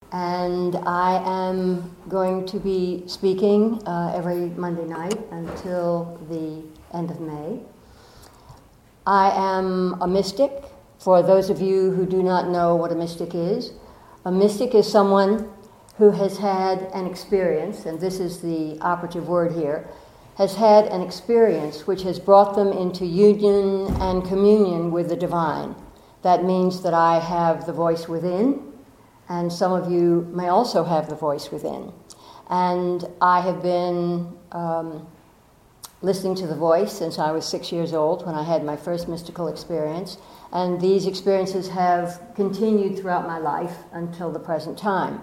and I am going to be speaking every Monday night until the end of May. I am a mystic. For those of you who do not know what a mystic is someone who has had an experience, and this is the operative word here, has had an experience which has brought them into union and communion with the divine. That means that I have the voice within, and some of you may also have the voice within. And I have been listening to the voice since I was 6 years old when I had my first mystical experience, and these experiences have continued throughout my life until the present time.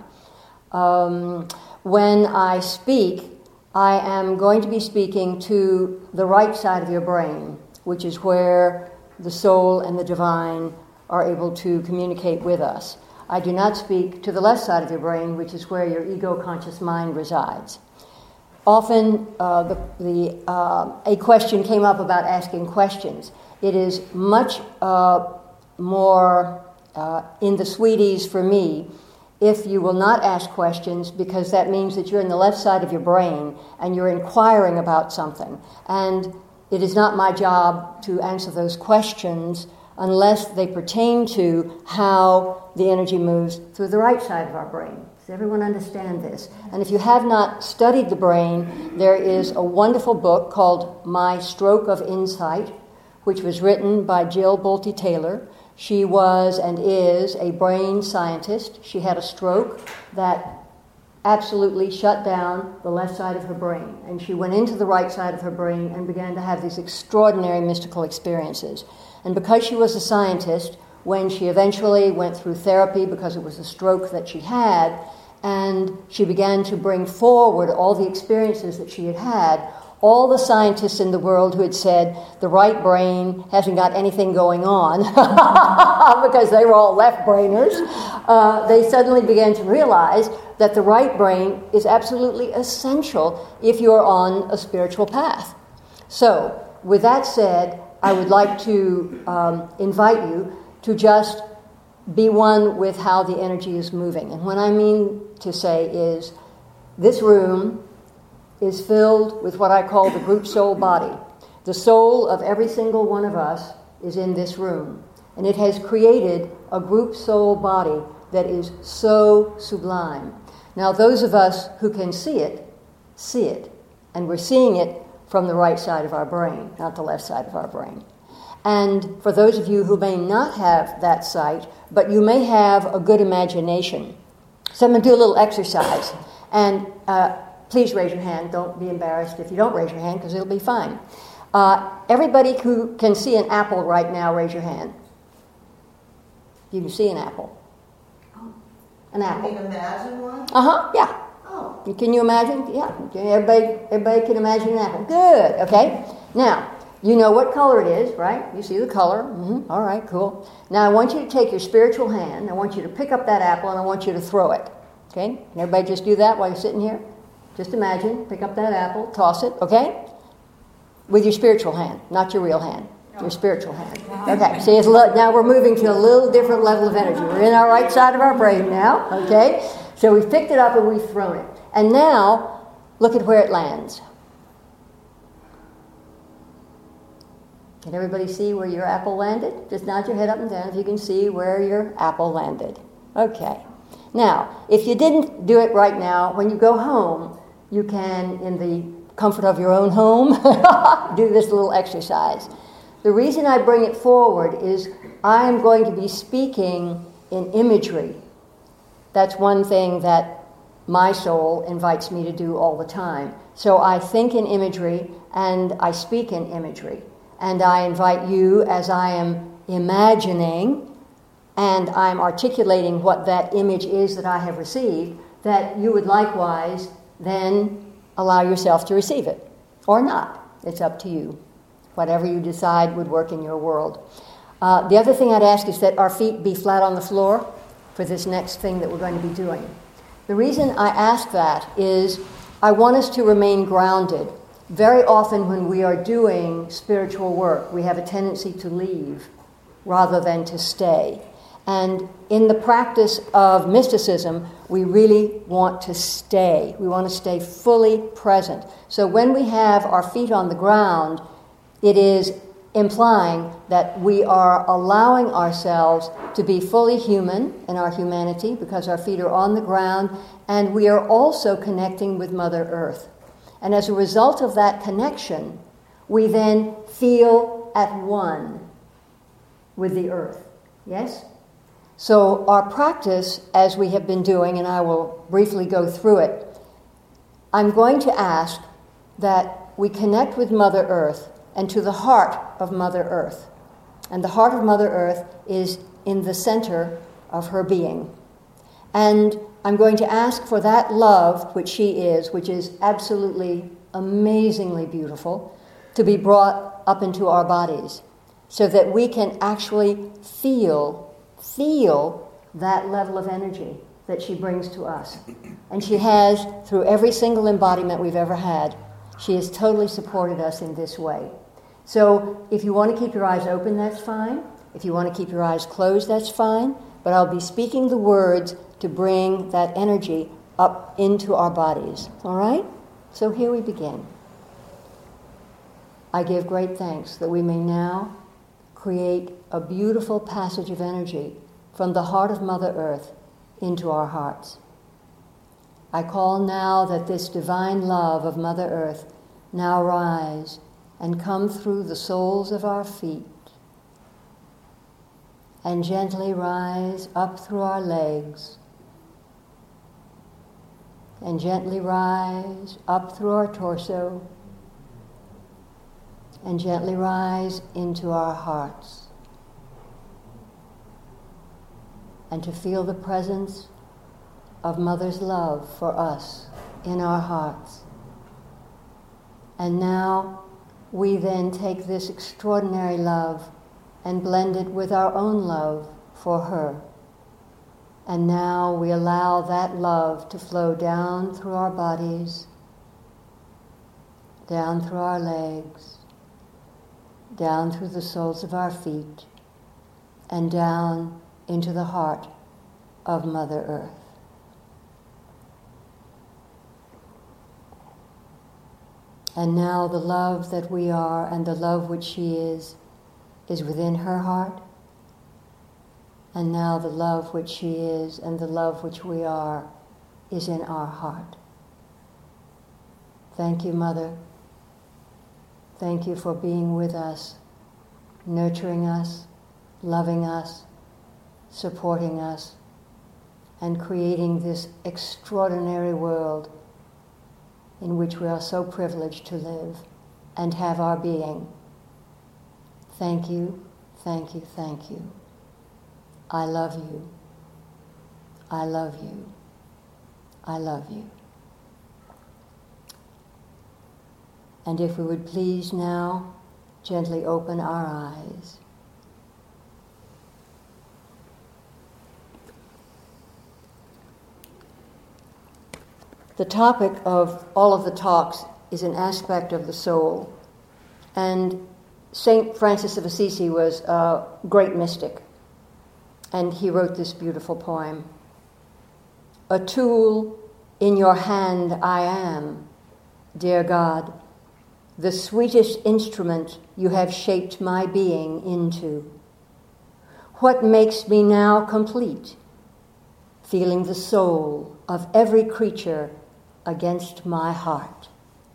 When I speak, I am going to be speaking to the right side of your brain, which is where the soul and the divine are able to communicate with us. I do not speak to the left side of your brain, which is where your ego-conscious mind resides. Often a question came up about asking questions. It is much more in the sweeties for me if you will not ask questions, because that means that you're in the left side of your brain and you're inquiring about something. And it is not my job to answer those questions unless they pertain to how the energy moves through the right side of our brain. Does everyone understand this? And if you have not studied the brain, there is a wonderful book called My Stroke of Insight, which was written by Jill Bolte Taylor. She was and is a brain scientist. She had a stroke that absolutely shut down the left side of her brain, and she went into the right side of her brain and began to have these extraordinary mystical experiences. And because she was a scientist, when she eventually went through therapy because it was a stroke that she had, and she began to bring forward all the experiences that she had had, all the scientists in the world who had said the right brain hasn't got anything going on because they were all left-brainers, they suddenly began to realize that the right brain is absolutely essential if you're on a spiritual path. So, with that said, I would like to invite you to just be one with how the energy is moving. And what I mean to say is, this room is filled with what I call the group soul body. The soul of every single one of us is in this room. And it has created a group soul body that is so sublime. Now, those of us who can see it. And we're seeing it from the right side of our brain, not the left side of our brain. And for those of you who may not have that sight, but you may have a good imagination, so I'm going to do a little exercise. And please raise your hand. Don't be embarrassed if you don't raise your hand, because it'll be fine. Everybody who can see an apple right now, raise your hand. You can see an apple. An apple. Can you imagine one? Yeah. Oh. Can you imagine? Yeah. Everybody can imagine an apple. Good. Okay. Now, you know what color it is, right? You see the color. Mm-hmm. All right, cool. Now, I want you to take your spiritual hand. I want you to pick up that apple, and I want you to throw it. Okay? Can everybody just do that while you're sitting here? Just imagine, pick up that apple, toss it, okay? With your spiritual hand, not your real hand, your spiritual hand. Okay, see, now we're moving to a little different level of energy. We're in our right side of our brain now, okay? So we've picked it up and we've thrown it. And now, look at where it lands. Can everybody see where your apple landed? Just nod your head up and down if you can see where your apple landed. Okay. Now, if you didn't do it right now, when you go home, you can, in the comfort of your own home, do this little exercise. The reason I bring it forward is I am going to be speaking in imagery. That's one thing that my soul invites me to do all the time. So I think in imagery and I speak in imagery. And I invite you, as I am imagining and I'm articulating what that image is that I have received, that you would likewise then allow yourself to receive it. Or not. It's up to you. Whatever you decide would work in your world. The other thing I'd ask is that our feet be flat on the floor for this next thing that we're going to be doing. The reason I ask that is I want us to remain grounded. Very often when we are doing spiritual work, we have a tendency to leave rather than to stay. And in the practice of mysticism, we really want to stay. We want to stay fully present. So when we have our feet on the ground, it is implying that we are allowing ourselves to be fully human in our humanity because our feet are on the ground, and we are also connecting with Mother Earth. And as a result of that connection, we then feel at one with the earth. Yes? So our practice, as we have been doing, and I will briefly go through it, I'm going to ask that we connect with Mother Earth and to the heart of Mother Earth. And the heart of Mother Earth is in the center of her being. And I'm going to ask for that love, which she is, which is absolutely amazingly beautiful, to be brought up into our bodies so that we can actually feel that level of energy that she brings to us. And she has, through every single embodiment we've ever had, she has totally supported us in this way. So if you want to keep your eyes open, that's fine. If you want to keep your eyes closed, that's fine. But I'll be speaking the words to bring that energy up into our bodies. All right? So here we begin. I give great thanks that we may now create a beautiful passage of energy from the heart of Mother Earth into our hearts. I call now that this divine love of Mother Earth now rise and come through the soles of our feet and gently rise up through our legs and gently rise up through our torso and gently rise into our hearts, and to feel the presence of Mother's love for us in our hearts. And now we then take this extraordinary love and blend it with our own love for her. And now we allow that love to flow down through our bodies, down through our legs, down through the soles of our feet, and down into the heart of Mother Earth. And now the love that we are and the love which she is within her heart. And now the love which she is and the love which we are is in our heart. Thank you, Mother. Thank you for being with us, nurturing us, loving us, supporting us, and creating this extraordinary world in which we are so privileged to live and have our being. Thank you, thank you, thank you. I love you. I love you. I love you. And if we would please now gently open our eyes. The topic of all of the talks is an aspect of the soul. And St. Francis of Assisi was a great mystic. And he wrote this beautiful poem. A tool in your hand I am, dear God, the sweetest instrument you have shaped my being into. What makes me now complete? Feeling the soul of every creature against my heart.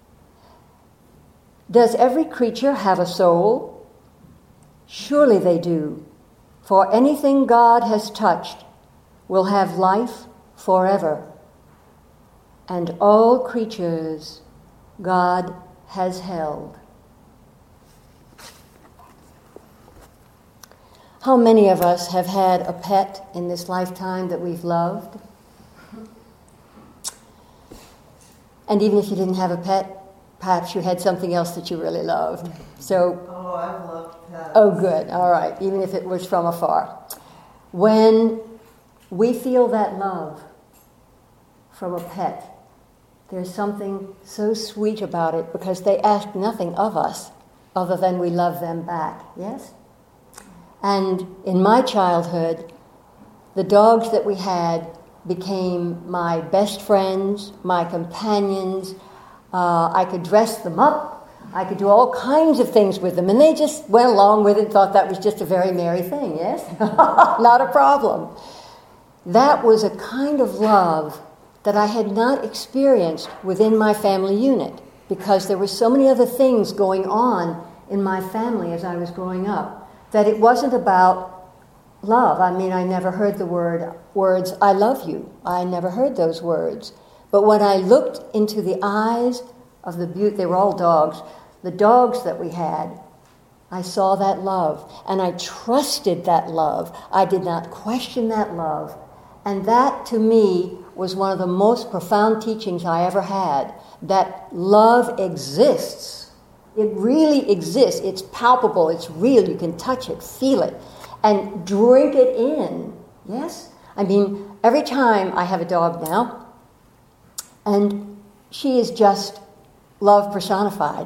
Does every creature have a soul? Surely they do, for anything God has touched will have life forever. And all creatures God has held. How many of us have had a pet in this lifetime that we've loved? And even if you didn't have a pet, perhaps you had something else that you really loved. So, I've loved pets. Oh, good. All right. Even if it was from afar. When we feel that love from a pet, there's something so sweet about it because they ask nothing of us other than we love them back. Yes? And in my childhood, the dogs that we had became my best friends, my companions. I could dress them up. I could do all kinds of things with them. And they just went along with it and thought that was just a very merry thing, yes? Not a problem. That was a kind of love that I had not experienced within my family unit, because there were so many other things going on in my family as I was growing up, that it wasn't about love. I mean, I never heard the words, I love you. I never heard those words. But when I looked into the eyes of they were all dogs, the dogs that we had, I saw that love, and I trusted that love. I did not question that love. And that, to me, was one of the most profound teachings I ever had, that love exists. It really exists. It's palpable. It's real. You can touch it, feel it, and drink it in. Yes? I mean, every time I have a dog now, and she is just love personified.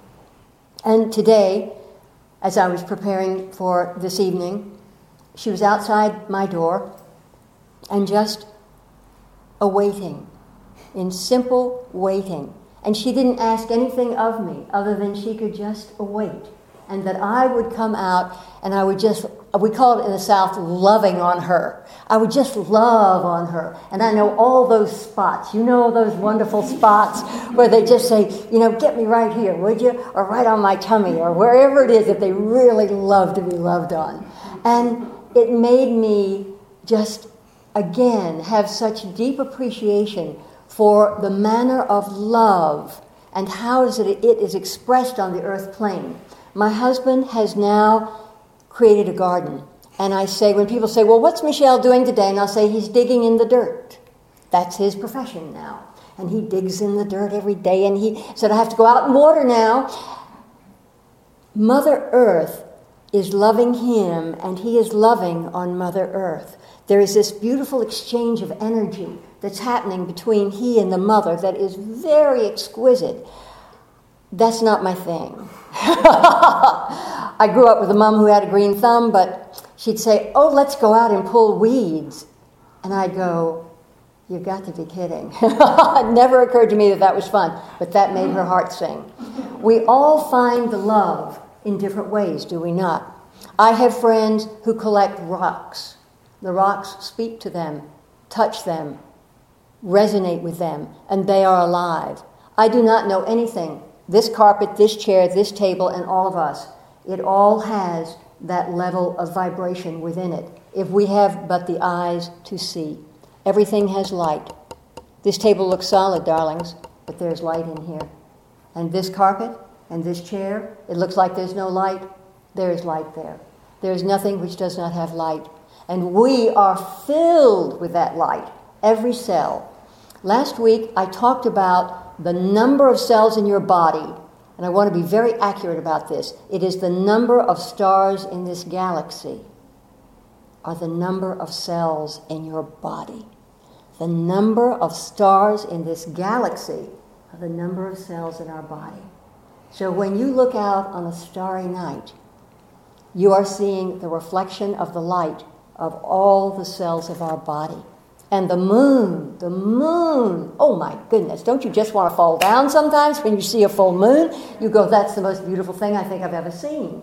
And today, as I was preparing for this evening, she was outside my door and just awaiting, in simple waiting. And she didn't ask anything of me other than she could just await. And that I would come out and I would just, we call it in the South, loving on her. I would just love on her. And I know all those spots. You know those wonderful spots where they just say, get me right here, would you? Or right on my tummy, or wherever it is that they really love to be loved on. And it made me just, again, have such deep appreciation for the manner of love and how it is expressed on the earth plane. My husband has now created a garden. And I say, when people say, well, what's Michelle doing today? And I'll say, he's digging in the dirt. That's his profession now. And he digs in the dirt every day. And he said, I have to go out and water now. Mother Earth is loving him, and he is loving on Mother Earth. There is this beautiful exchange of energy that's happening between he and the mother that is very exquisite. That's not my thing. I grew up with a mom who had a green thumb, but she'd say, oh, let's go out and pull weeds. And I'd go, you've got to be kidding. It never occurred to me that was fun, but that made her heart sing. We all find the love in different ways, do we not? I have friends who collect rocks. The rocks speak to them, touch them, resonate with them, and they are alive. I do not know anything. This carpet, this chair, this table, and all of us, it all has that level of vibration within it, if we have but the eyes to see. Everything has light. This table looks solid, darlings, but there's light in here. And this carpet and this chair, it looks like there's no light. There is light there. There is nothing which does not have light. And we are filled with that light, every cell. Last week, I talked about the number of cells in your body, and I want to be very accurate about this. It is the number of stars in this galaxy, or the number of cells in your body. The number of stars in this galaxy are the number of cells in our body. So when you look out on a starry night, you are seeing the reflection of the light of all the cells of our body. And the moon, oh my goodness, don't you just want to fall down sometimes when you see a full moon? You go, that's the most beautiful thing I think I've ever seen.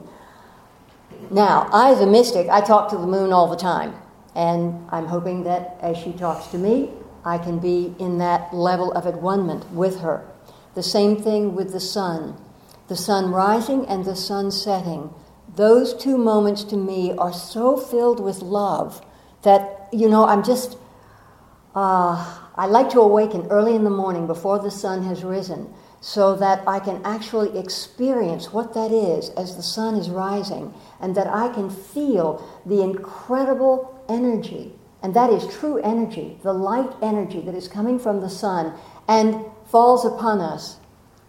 Now, I as a mystic, I talk to the moon all the time. And I'm hoping that as she talks to me, I can be in that level of at-one-ment with her. The same thing with the sun. The sun rising and the sun setting. Those two moments to me are so filled with love that, I'm just... I like to awaken early in the morning before the sun has risen so that I can actually experience what that is as the sun is rising, and that I can feel the incredible energy, and that is true energy, the light energy that is coming from the sun and falls upon us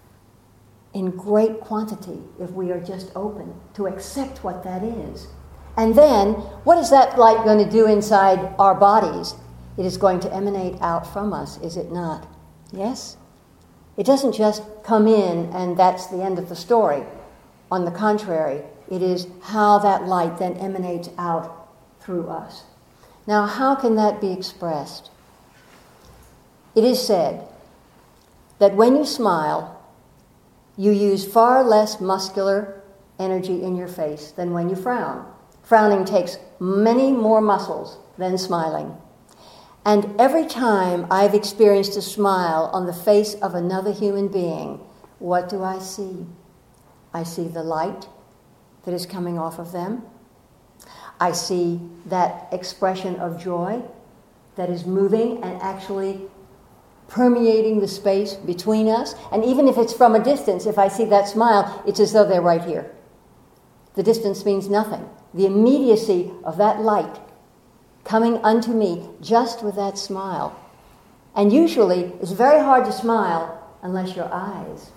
in great quantity if we are just open to accept what that is. And then, what is that light going to do inside our bodies? It is going to emanate out from us, is it not? Yes? It doesn't just come in and that's the end of the story. On the contrary, it is how that light then emanates out through us. Now, how can that be expressed? It is said that when you smile, you use far less muscular energy in your face than when you frown. Frowning takes many more muscles than smiling. And every time I've experienced a smile on the face of another human being, what do I see? I see the light that is coming off of them. I see that expression of joy that is moving and actually permeating the space between us. And even if it's from a distance, if I see that smile, it's as though they're right here. The distance means nothing. The immediacy of that light coming unto me just with that smile. And usually, it's very hard to smile unless your eyes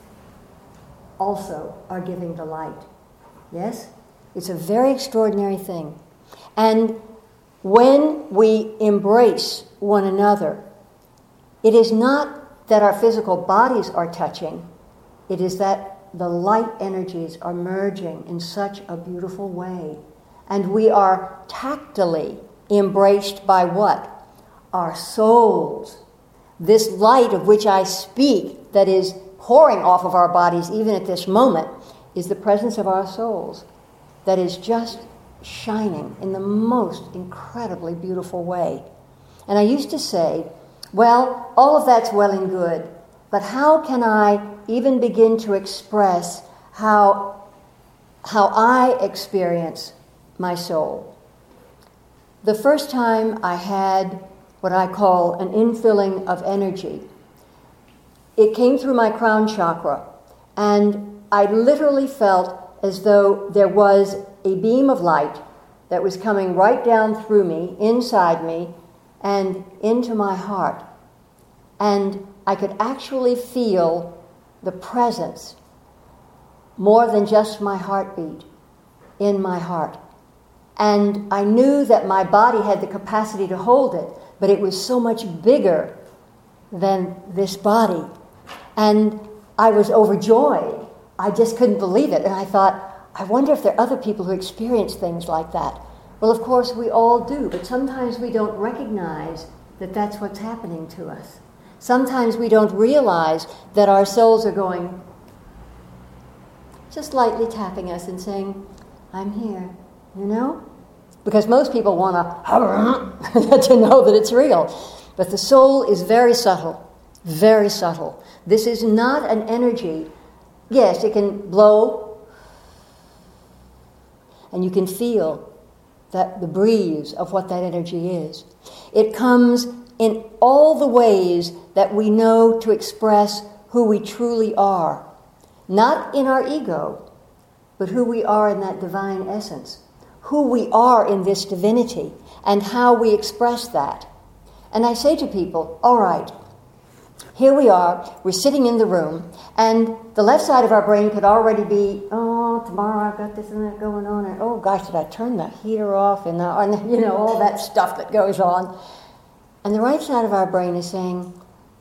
also are giving the light. Yes? It's a very extraordinary thing. And when we embrace one another, it is not that our physical bodies are touching, it is that the light energies are merging in such a beautiful way. And we are tactily embraced by what? Our souls. This light of which I speak that is pouring off of our bodies even at this moment is the presence of our souls that is just shining in the most incredibly beautiful way. And I used to say, well, all of that's well and good, but how can I even begin to express how I experience my soul? The first time I had what I call an infilling of energy, it came through my crown chakra, and I literally felt as though there was a beam of light that was coming right down through me, inside me, and into my heart. And I could actually feel the presence, more than just my heartbeat, in my heart. And I knew that my body had the capacity to hold it, but it was so much bigger than this body. And I was overjoyed. I just couldn't believe it. And I thought, I wonder if there are other people who experience things like that. Well, of course, we all do, but sometimes we don't recognize that that's what's happening to us. Sometimes we don't realize that our souls are going, just lightly tapping us and saying, I'm here, you know? Because most people want to know that it's real. But the soul is very subtle, very subtle. This is not an energy. Yes, it can blow, and you can feel that the breeze of what that energy is. It comes in all the ways that we know to express who we truly are. Not in our ego, but who we are in that divine essence. Who we are in this divinity, and how we express that. And I say to people, all right, here we are, we're sitting in the room, and the left side of our brain could already be, oh, tomorrow I've got this and that going on, and oh gosh, did I turn the heater off, and you know, all that stuff that goes on. And the right side of our brain is saying,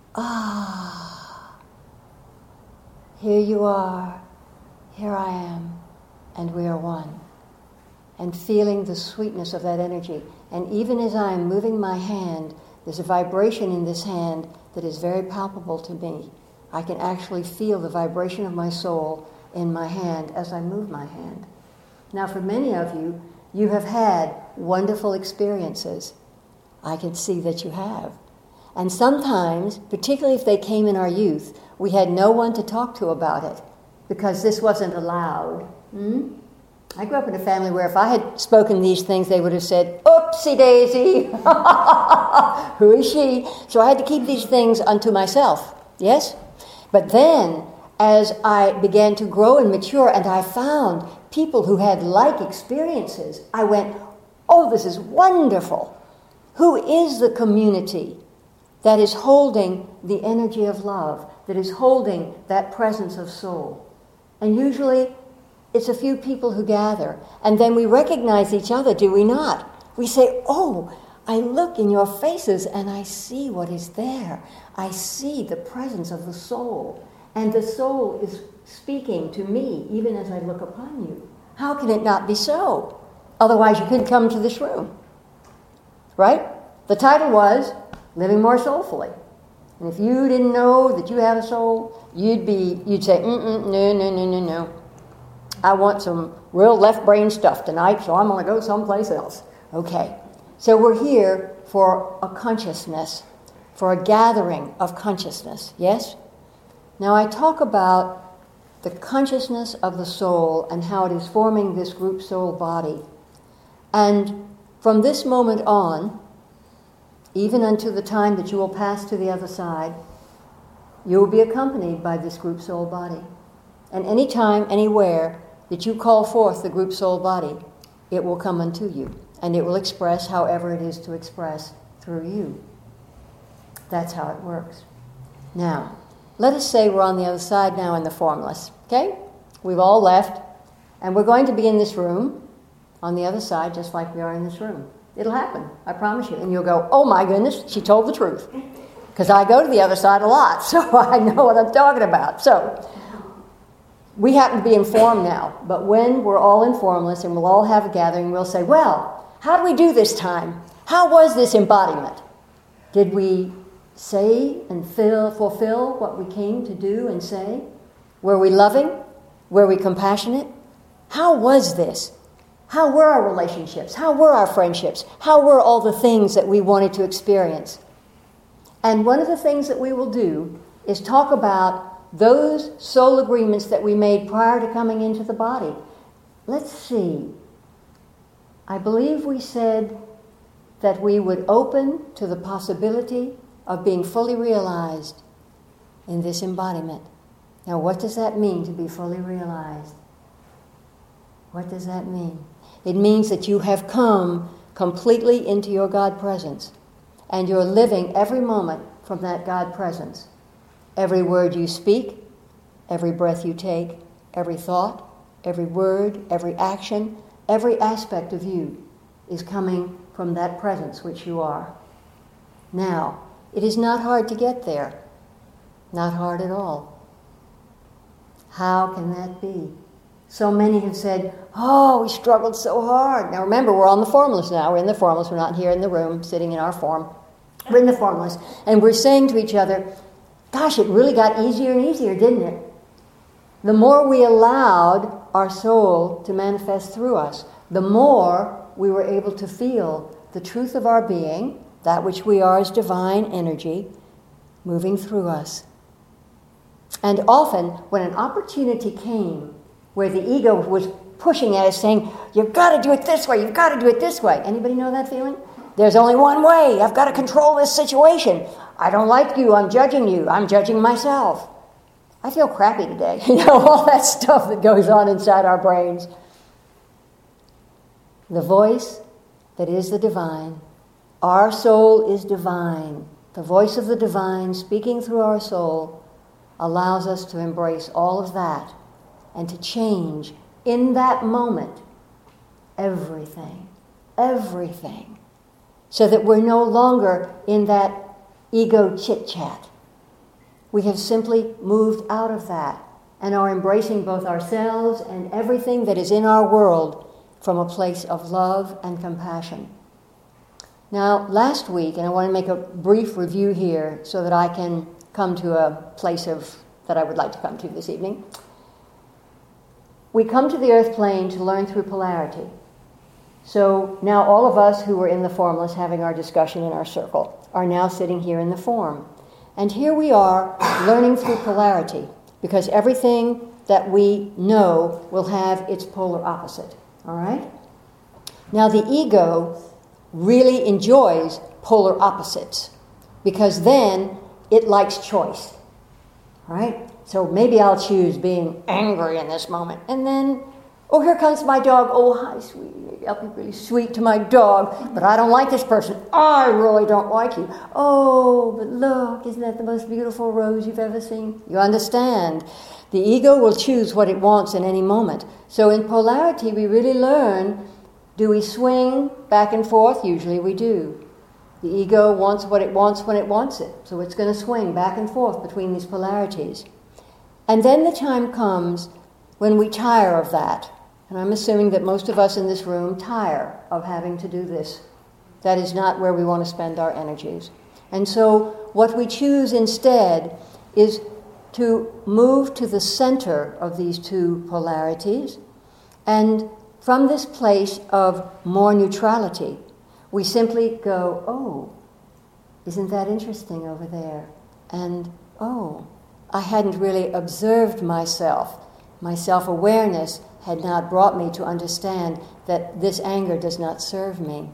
here you are, here I am, and we are one. And feeling the sweetness of that energy. And even as I am moving my hand, there's a vibration in this hand that is very palpable to me. I can actually feel the vibration of my soul in my hand as I move my hand. Now, for many of you, you have had wonderful experiences. I can see that you have. And sometimes, particularly if they came in our youth, we had no one to talk to about it because this wasn't allowed. I grew up in a family where if I had spoken these things, they would have said, oopsie daisy, who is she? So I had to keep these things unto myself, yes? But then, as I began to grow and mature, and I found people who had like experiences, I went, oh, this is wonderful. Who is the community that is holding the energy of love, that is holding that presence of soul? And usually, it's a few people who gather, and then we recognize each other, do we not? We say, oh, I look in your faces and I see what is there. I see the presence of the soul, and the soul is speaking to me even as I look upon you. How can it not be so? Otherwise you couldn't come to this room, right? The title was Living More Soulfully. And if you didn't know that you had a soul, you'd say, no. I want some real left brain stuff tonight, so I'm going to go someplace else. Okay. So we're here for a consciousness, for a gathering of consciousness, yes? Now I talk about the consciousness of the soul and how it is forming this group soul body. And from this moment on, even until the time that you will pass to the other side, you will be accompanied by this group soul body. And any time, anywhere that you call forth the group soul body, it will come unto you. And it will express however it is to express through you. That's how it works. Now, let us say we're on the other side now in the formless. Okay? We've all left. And we're going to be in this room on the other side just like we are in this room. It'll happen, I promise you. And you'll go, oh my goodness, she told the truth. Because I go to the other side a lot, so I know what I'm talking about. So, we happen to be in form now. But when we're all in formless and we'll all have a gathering, we'll say, well, how do we do this time? How was this embodiment? Did we say and fulfill what we came to do and say? Were we loving? Were we compassionate? How was this? How were our relationships? How were our friendships? How were all the things that we wanted to experience? And one of the things that we will do is talk about those soul agreements that we made prior to coming into the body. Let's see. I believe we said that we would open to the possibility of being fully realized in this embodiment. Now, what does that mean, to be fully realized? What does that mean? It means that you have come completely into your God presence, and you're living every moment from that God presence. Every word you speak, every breath you take, every thought, every word, every action, every aspect of you is coming from that presence which you are. Now, it is not hard to get there. Not hard at all. How can that be? So many have said, oh, we struggled so hard. Now remember, we're on the formless now. We're in the formless. We're not here in the room sitting in our form. We're in the formless. And we're saying to each other, gosh, it really got easier and easier, didn't it? The more we allowed our soul to manifest through us, the more we were able to feel the truth of our being, that which we are as divine energy, moving through us. And often, when an opportunity came where the ego was pushing at us, saying, you've got to do it this way, you've got to do it this way. Anybody know that feeling? There's only one way. I've got to control this situation. I don't like you. I'm judging you. I'm judging myself. I feel crappy today. You know, all that stuff that goes on inside our brains. The voice that is the divine. Our soul is divine. The voice of the divine speaking through our soul allows us to embrace all of that and to change in that moment everything, so that we're no longer in that ego chit-chat. We have simply moved out of that and are embracing both ourselves and everything that is in our world from a place of love and compassion. Now, last week, and I want to make a brief review here so that I can come to a place that I would like to come to this evening. We come to the earth plane to learn through polarity. So now all of us who were in the formless having our discussion in our circle are now sitting here in the form. And here we are learning through polarity, because everything that we know will have its polar opposite. All right? Now the ego really enjoys polar opposites, because then it likes choice. All right? So maybe I'll choose being angry in this moment. And then, oh, here comes my dog. Oh, hi, sweetie. I'll be really sweet to my dog, but I don't like this person. I really don't like you. Oh, but look, isn't that the most beautiful rose you've ever seen? You understand? The ego will choose what it wants in any moment. So in polarity, we really learn, do we swing back and forth? Usually we do. The ego wants what it wants when it wants it. So it's going to swing back and forth between these polarities. And then the time comes when we tire of that. And I'm assuming that most of us in this room tire of having to do this. That is not where we want to spend our energies. And so what we choose instead is to move to the center of these two polarities, and from this place of more neutrality, we simply go, oh, isn't that interesting over there? And, oh, I hadn't really observed myself. My self-awareness had not brought me to understand that this anger does not serve me.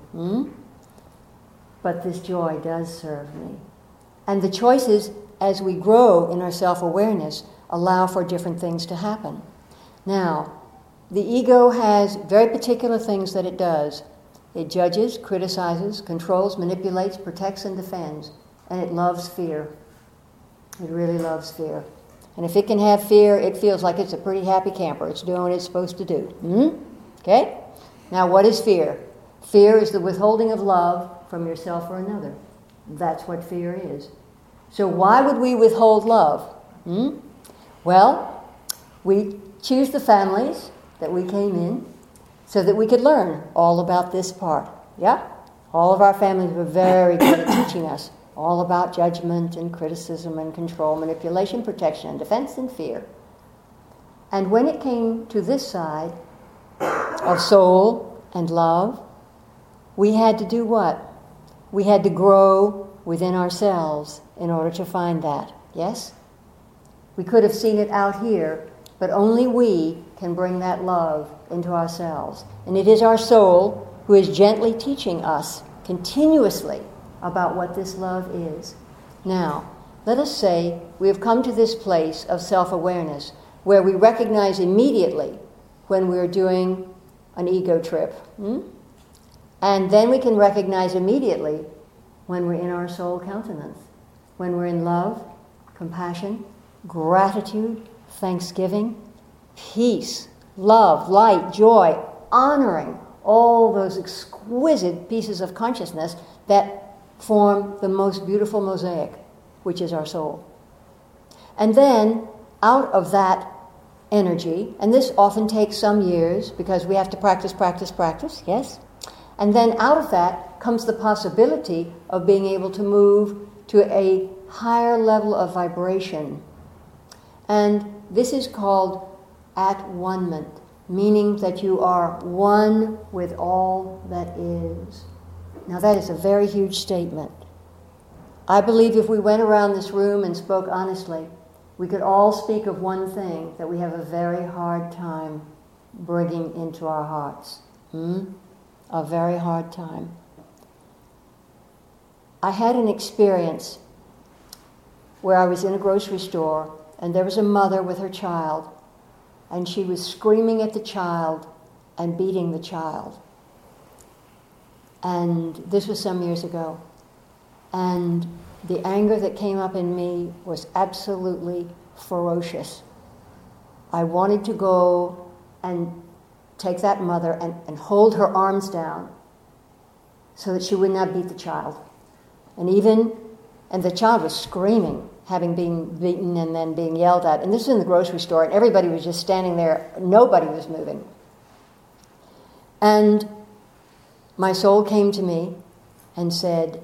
But this joy does serve me. And the choices, as we grow in our self-awareness, allow for different things to happen. Now, the ego has very particular things that it does. It judges, criticizes, controls, manipulates, protects, and defends. And it loves fear. It really loves fear. And if it can have fear, it feels like it's a pretty happy camper. It's doing what it's supposed to do. Okay? Now, what is fear? Fear is the withholding of love from yourself or another. That's what fear is. So why would we withhold love? Well, we choose the families that we came in so that we could learn all about this part. Yeah? All of our families were very good at teaching us all about judgment and criticism and control, manipulation, protection, and defense and fear. And when it came to this side of soul and love, we had to do what? We had to grow within ourselves in order to find that. Yes? We could have seen it out here, but only we can bring that love into ourselves. And it is our soul who is gently teaching us continuously about what this love is. Now, let us say we have come to this place of self-awareness where we recognize immediately when we're doing an ego trip. And then we can recognize immediately when we're in our soul countenance, when we're in love, compassion, gratitude, thanksgiving, peace, love, light, joy, honoring all those exquisite pieces of consciousness that form the most beautiful mosaic, which is our soul. And then, out of that energy, and this often takes some years because we have to practice, yes? And then out of that comes the possibility of being able to move to a higher level of vibration. And this is called at-one-ment, meaning that you are one with all that is. Now that is a very huge statement. I believe if we went around this room and spoke honestly, we could all speak of one thing that we have a very hard time bringing into our hearts. A very hard time. I had an experience where I was in a grocery store and there was a mother with her child, and she was screaming at the child and beating the child. And this was some years ago. And the anger that came up in me was absolutely ferocious. I wanted to go and take that mother and hold her arms down so that she would not beat the child. And the child was screaming, having been beaten and then being yelled at. And this was in the grocery store, and everybody was just standing there. Nobody was moving. And my soul came to me and said,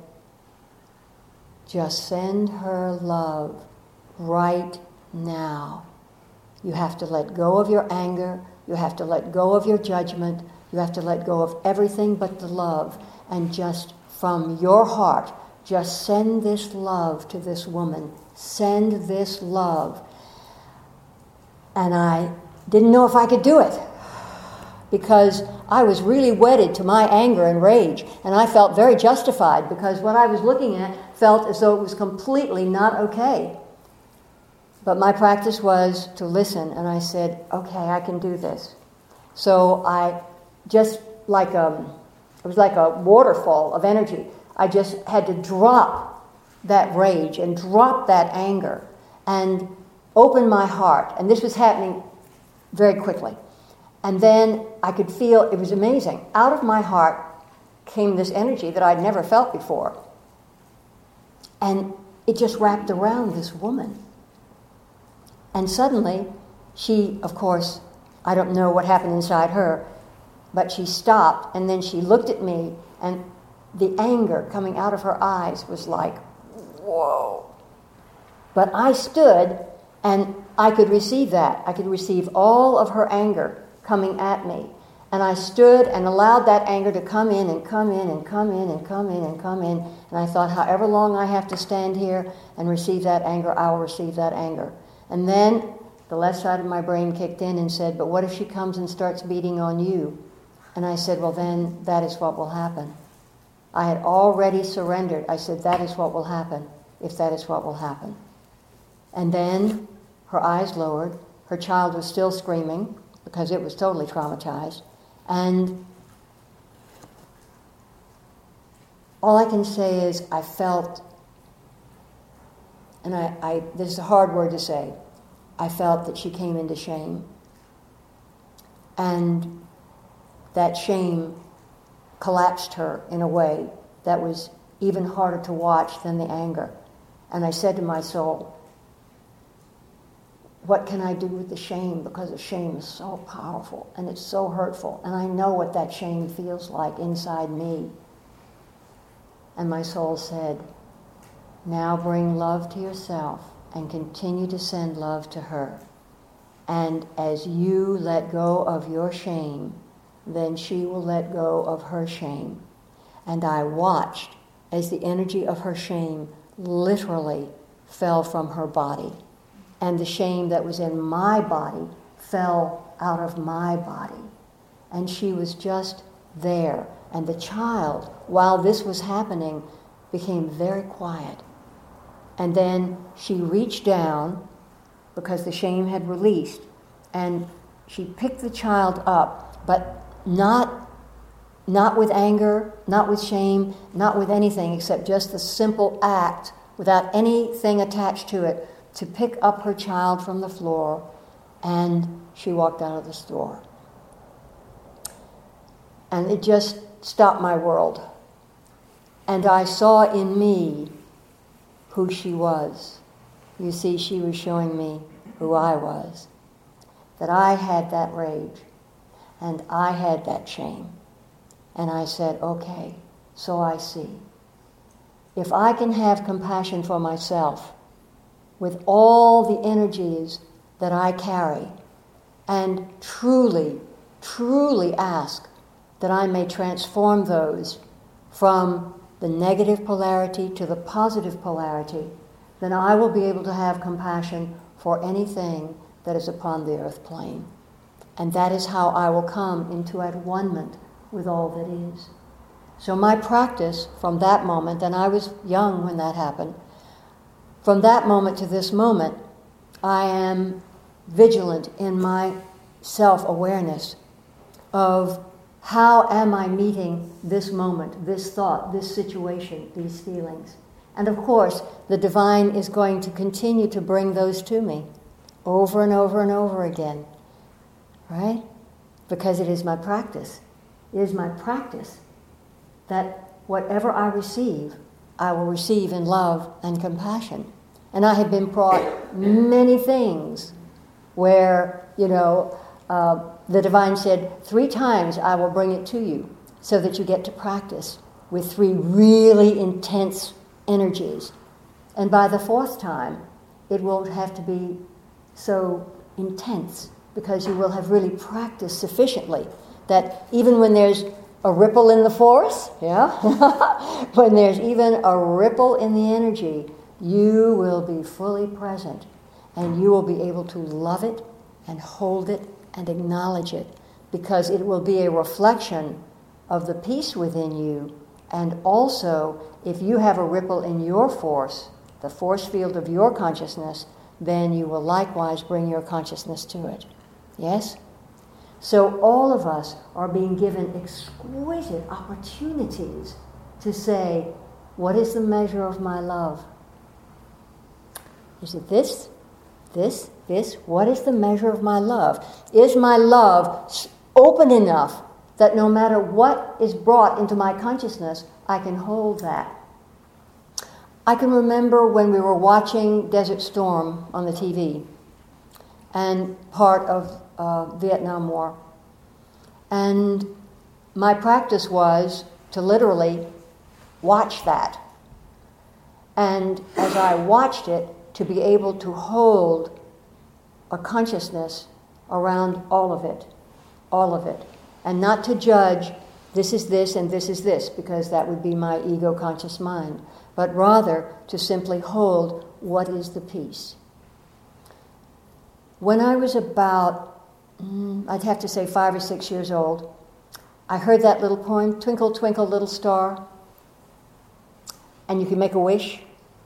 just send her love right now. You have to let go of your anger. You have to let go of your judgment. You have to let go of everything but the love. And just from your heart, just send this love to this woman. Send this love. And I didn't know if I could do it because I was really wedded to my anger and rage. And I felt very justified because what I was looking at felt as though it was completely not okay. But my practice was to listen, and I said, okay, I can do this. So I just it was like a waterfall of energy. I just had to drop that rage and drop that anger and open my heart. And this was happening very quickly. And then I could feel, it was amazing. Out of my heart came this energy that I'd never felt before. And it just wrapped around this woman. And suddenly, she, of course, I don't know what happened inside her, but she stopped, and then she looked at me, and the anger coming out of her eyes was like, whoa. But I stood, and I could receive that. I could receive all of her anger coming at me. And I stood and allowed that anger to come in and come in and come in and come in and come in. And I thought, however long I have to stand here and receive that anger, I will receive that anger. And then the left side of my brain kicked in and said, but what if she comes and starts beating on you? And I said, well, then that is what will happen. I had already surrendered. I said, that is what will happen, if that is what will happen. And then her eyes lowered. Her child was still screaming because it was totally traumatized. And all I can say is I felt, and I this is a hard word to say, I felt that she came into shame. And that shame collapsed her in a way that was even harder to watch than the anger. And I said to my soul, what can I do with the shame? Because the shame is so powerful and it's so hurtful. And I know what that shame feels like inside me. And my soul said, now bring love to yourself and continue to send love to her. And as you let go of your shame, then she will let go of her shame. And I watched as the energy of her shame literally fell from her body. And the shame that was in my body fell out of my body. And she was just there. And the child, while this was happening, became very quiet. And then she reached down, because the shame had released, and she picked the child up, but not with anger, not with shame, not with anything except just the simple act, without anything attached to it, to pick up her child from the floor, and she walked out of the store. And it just stopped my world. And I saw in me who she was. You see, she was showing me who I was. That I had that rage, and I had that shame. And I said, okay, so I see. If I can have compassion for myself, with all the energies that I carry, and truly, truly ask that I may transform those from the negative polarity to the positive polarity, then I will be able to have compassion for anything that is upon the earth plane. And that is how I will come into at-one-ment with all that is. So my practice from that moment, and I was young when that happened, from that moment to this moment, I am vigilant in my self-awareness of how am I meeting this moment, this thought, this situation, these feelings. And of course, the divine is going to continue to bring those to me over and over and over again, right? Because it is my practice. It is my practice that whatever I receive, I will receive in love and compassion. And I have been brought many things where, the divine said, 3 times I will bring it to you so that you get to practice with 3 really intense energies. And by the 4th time, it won't have to be so intense because you will have really practiced sufficiently that even when there's a ripple in the force, when there's even a ripple in the energy, you will be fully present and you will be able to love it and hold it and acknowledge it, because it will be a reflection of the peace within you. And also, if you have a ripple in your force, the force field of your consciousness, then you will likewise bring your consciousness to it. Yes? So all of us are being given exquisite opportunities to say, what is the measure of my love? Is it this? This? What is the measure of my love? Is my love open enough that no matter what is brought into my consciousness, I can hold that? I can remember when we were watching Desert Storm on the TV and part of Vietnam War. And my practice was to literally watch that. And as I watched it, to be able to hold a consciousness around all of it, and not to judge this is this and this is this, because that would be my ego conscious mind, but rather to simply hold what is the peace. When I was about, I'd have to say 5 or 6 years old, I heard that little poem, Twinkle, Twinkle, Little Star, and you can make a wish.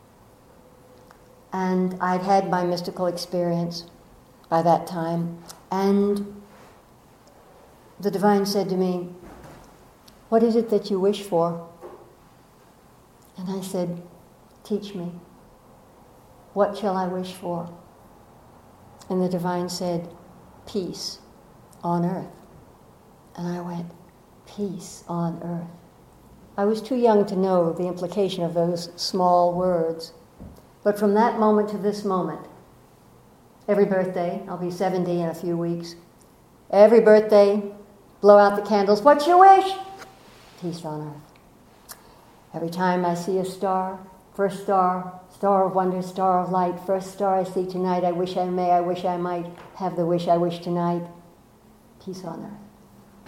And I'd had my mystical experience by that time, and the divine said to me, "What is it that you wish for?" And I said, "Teach me. What shall I wish for?" And the divine said, "Peace on earth." And I went, "Peace on earth." I was too young to know the implication of those small words. But from that moment to this moment, every birthday, I'll be 70 in a few weeks, every birthday, blow out the candles. What's your wish? Peace on earth. Every time I see a star, first star, star of wonder, star of light, first star I see tonight, I wish I may, I wish I might have the wish I wish tonight. Peace on earth.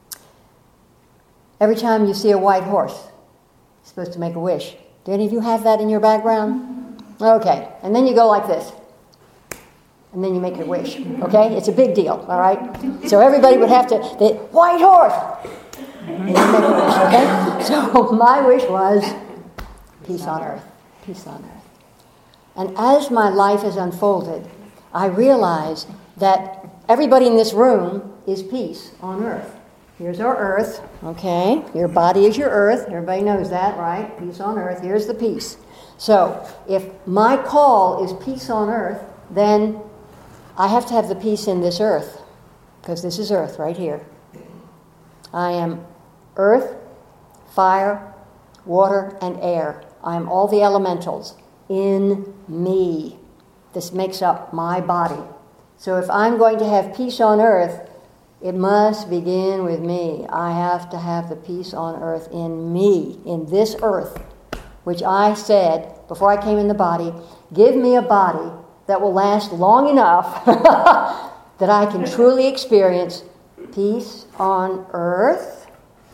Every time you see a white horse, you're supposed to make a wish. Do any of you have that in your background? Okay, and then you go like this. And then you make your wish, okay? It's a big deal, all right? So everybody would have to, white horse! And you make a wish, okay? So my wish was peace on earth, peace on earth. And as my life has unfolded, I realize that everybody in this room is peace on earth. Here's our earth, okay? Your body is your earth. Everybody knows that, right? Peace on earth. Here's the peace. So if my call is peace on earth, then I have to have the peace in this earth, because this is earth right here. I am earth, fire, water, and air. I am all the elementals in me. This makes up my body. So if I'm going to have peace on earth, it must begin with me. I have to have the peace on earth in me, in this earth, which I said before I came in the body, give me a body that will last long enough that I can truly experience peace on earth,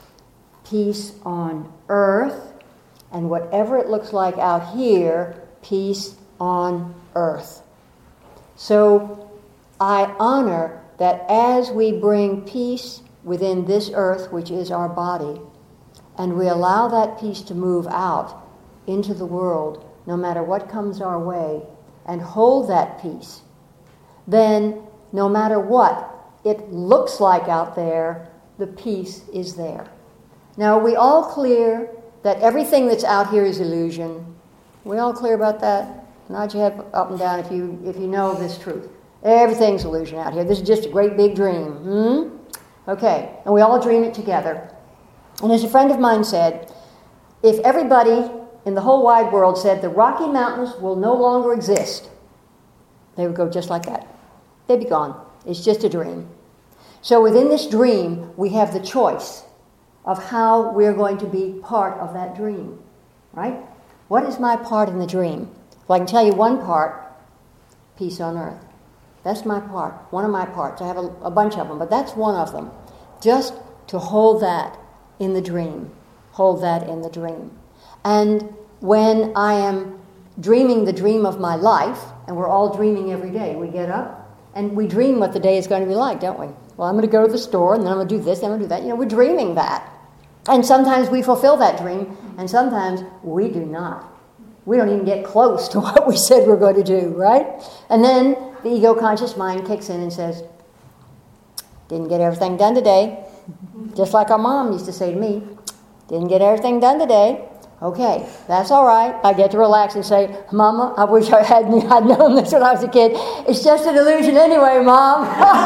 and whatever it looks like out here, peace on earth. So I honor that as we bring peace within this earth, which is our body, and we allow that peace to move out into the world, no matter what comes our way, and hold that peace, then no matter what it looks like out there, the peace is there. Now, are we all clear that everything that's out here is illusion? We all clear about that? Nod your head up and down if you know this truth. Everything's illusion out here. This is just a great big dream. Okay, and we all dream it together. And as a friend of mine said, if everybody in the whole wide world said the Rocky Mountains will no longer exist, they would go just like that. They'd be gone. It's just a dream. So within this dream, we have the choice of how we're going to be part of that dream, right? What is my part in the dream? Well, I can tell you one part, peace on earth. That's my part, one of my parts. I have a bunch of them, but that's one of them. Just to hold that in the dream. Hold that in the dream. And when I am dreaming the dream of my life, and we're all dreaming every day, we get up and we dream what the day is going to be like, don't we? Well, I'm going to go to the store, and then I'm going to do this, then I'm going to do that. We're dreaming that. And sometimes we fulfill that dream, and sometimes we do not. We don't even get close to what we said we're going to do, right? And then the ego-conscious mind kicks in and says, didn't get everything done today. Just like our mom used to say to me, didn't get everything done today. Okay, that's all right. I get to relax and say, Mama, I wish I'd known this when I was a kid. It's just an illusion anyway, Mom.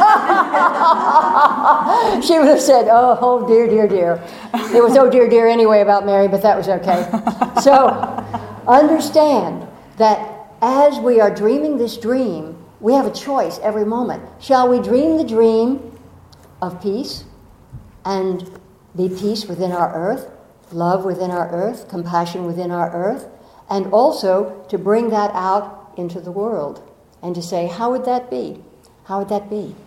She would have said, oh, dear, dear, dear. It was oh, dear, dear anyway about Mary, but that was okay. So understand that as we are dreaming this dream, we have a choice every moment. Shall we dream the dream of peace and be peace within our earth? Love within our earth, compassion within our earth, And also to bring that out into the world and to say, how would that be? How would that be?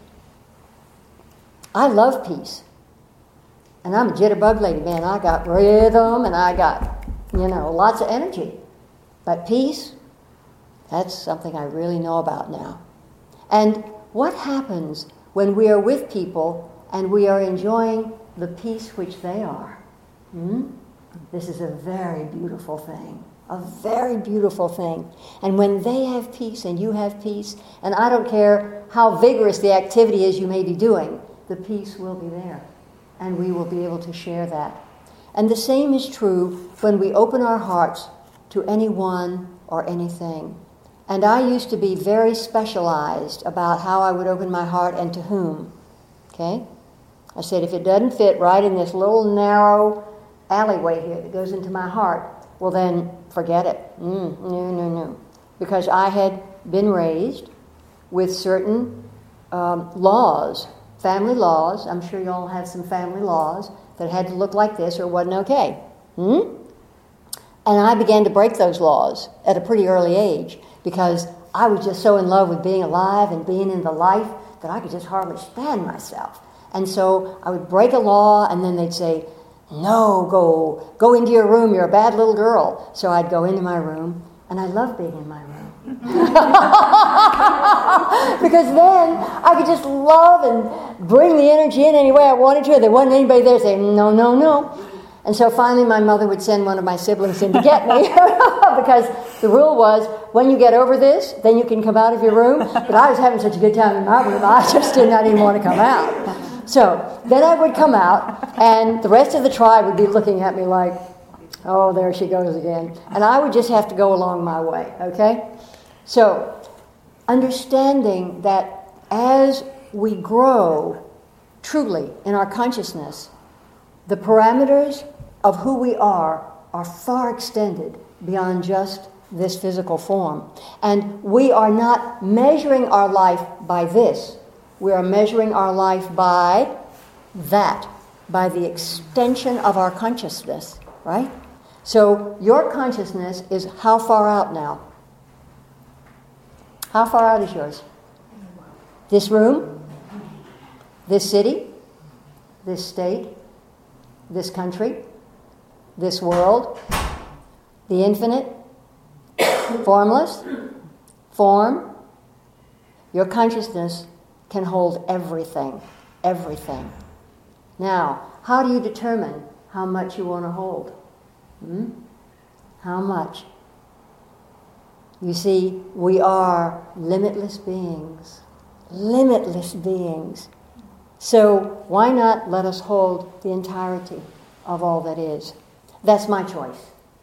I love peace. And I'm a jitterbug lady, man. I got rhythm and I got, lots of energy. But peace, that's something I really know about now. And what happens when we are with people and we are enjoying the peace which they are? This is a very beautiful thing. A very beautiful thing. And when they have peace and you have peace, and I don't care how vigorous the activity is you may be doing, the peace will be there. And we will be able to share that. And the same is true when we open our hearts to anyone or anything. And I used to be very specialized about how I would open my heart and to whom. Okay? I said, if it doesn't fit right in this little narrow alleyway here that goes into my heart, well then, forget it. No. Because I had been raised with certain laws, family laws. I'm sure you all have some family laws that had to look like this or it wasn't okay. And I began to break those laws at a pretty early age because I was just so in love with being alive and being in the life that I could just hardly stand myself. And so I would break a law and then they'd say, no, go into your room, you're a bad little girl. So I'd go into my room, and I love being in my room. Because then I could just love and bring the energy in any way I wanted to. There wasn't anybody there saying, no. And so finally my mother would send one of my siblings in to get me. Because the rule was, when you get over this, then you can come out of your room. But I was having such a good time in my room, I just did not even want to come out. So then I would come out, and the rest of the tribe would be looking at me like, oh, there she goes again. And I would just have to go along my way, okay? So understanding that as we grow truly in our consciousness, the parameters of who we are far extended beyond just this physical form. And we are not measuring our life by this. We are measuring our life by that, by the extension of our consciousness, right? So your consciousness is how far out now? How far out is yours? This room? This city? This state? This country? This world? The infinite? Formless? Form? Your consciousness can hold everything. Now, how do you determine how much you want to hold? How much? You see, we are limitless beings. So why not let us hold the entirety of all that is? That's my choice.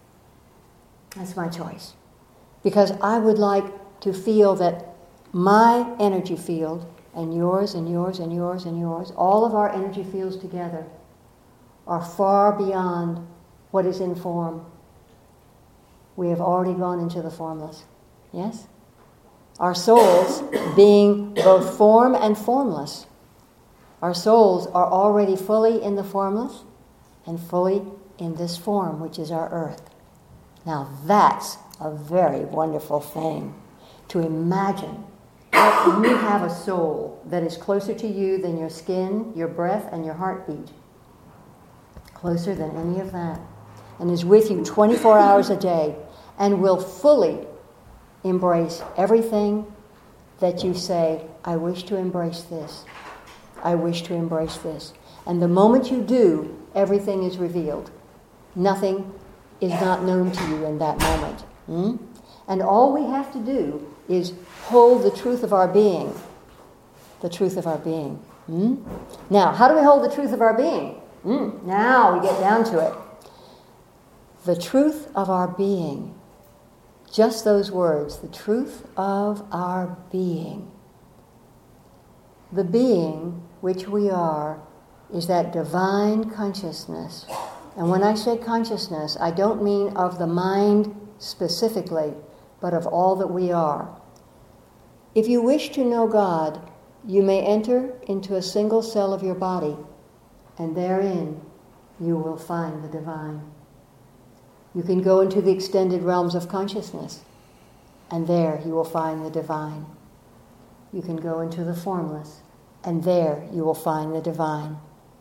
Because I would like to feel that my energy field and yours and yours and yours and yours, all of our energy fields together are far beyond what is in form. We have already gone into the formless. Yes? Our souls being both form and formless. Our souls are already fully in the formless and fully in this form, which is our earth. Now that's a very wonderful thing to imagine. You have a soul that is closer to you than your skin, your breath, and your heartbeat. Closer than any of that. And is with you 24 hours a day and will fully embrace everything that you say, I wish to embrace this. I wish to embrace this. And the moment you do, everything is revealed. Nothing is not known to you in that moment. And all we have to do is hold the truth of our being. The truth of our being. Now, how do we hold the truth of our being? Now we get down to it. The truth of our being. Just those words. The truth of our being. The being which we are is that divine consciousness. And when I say consciousness, I don't mean of the mind specifically, but of all that we are. If you wish to know God, you may enter into a single cell of your body, and therein you will find the divine. You can go into the extended realms of consciousness, and there you will find the divine. You can go into the formless, and there you will find the divine.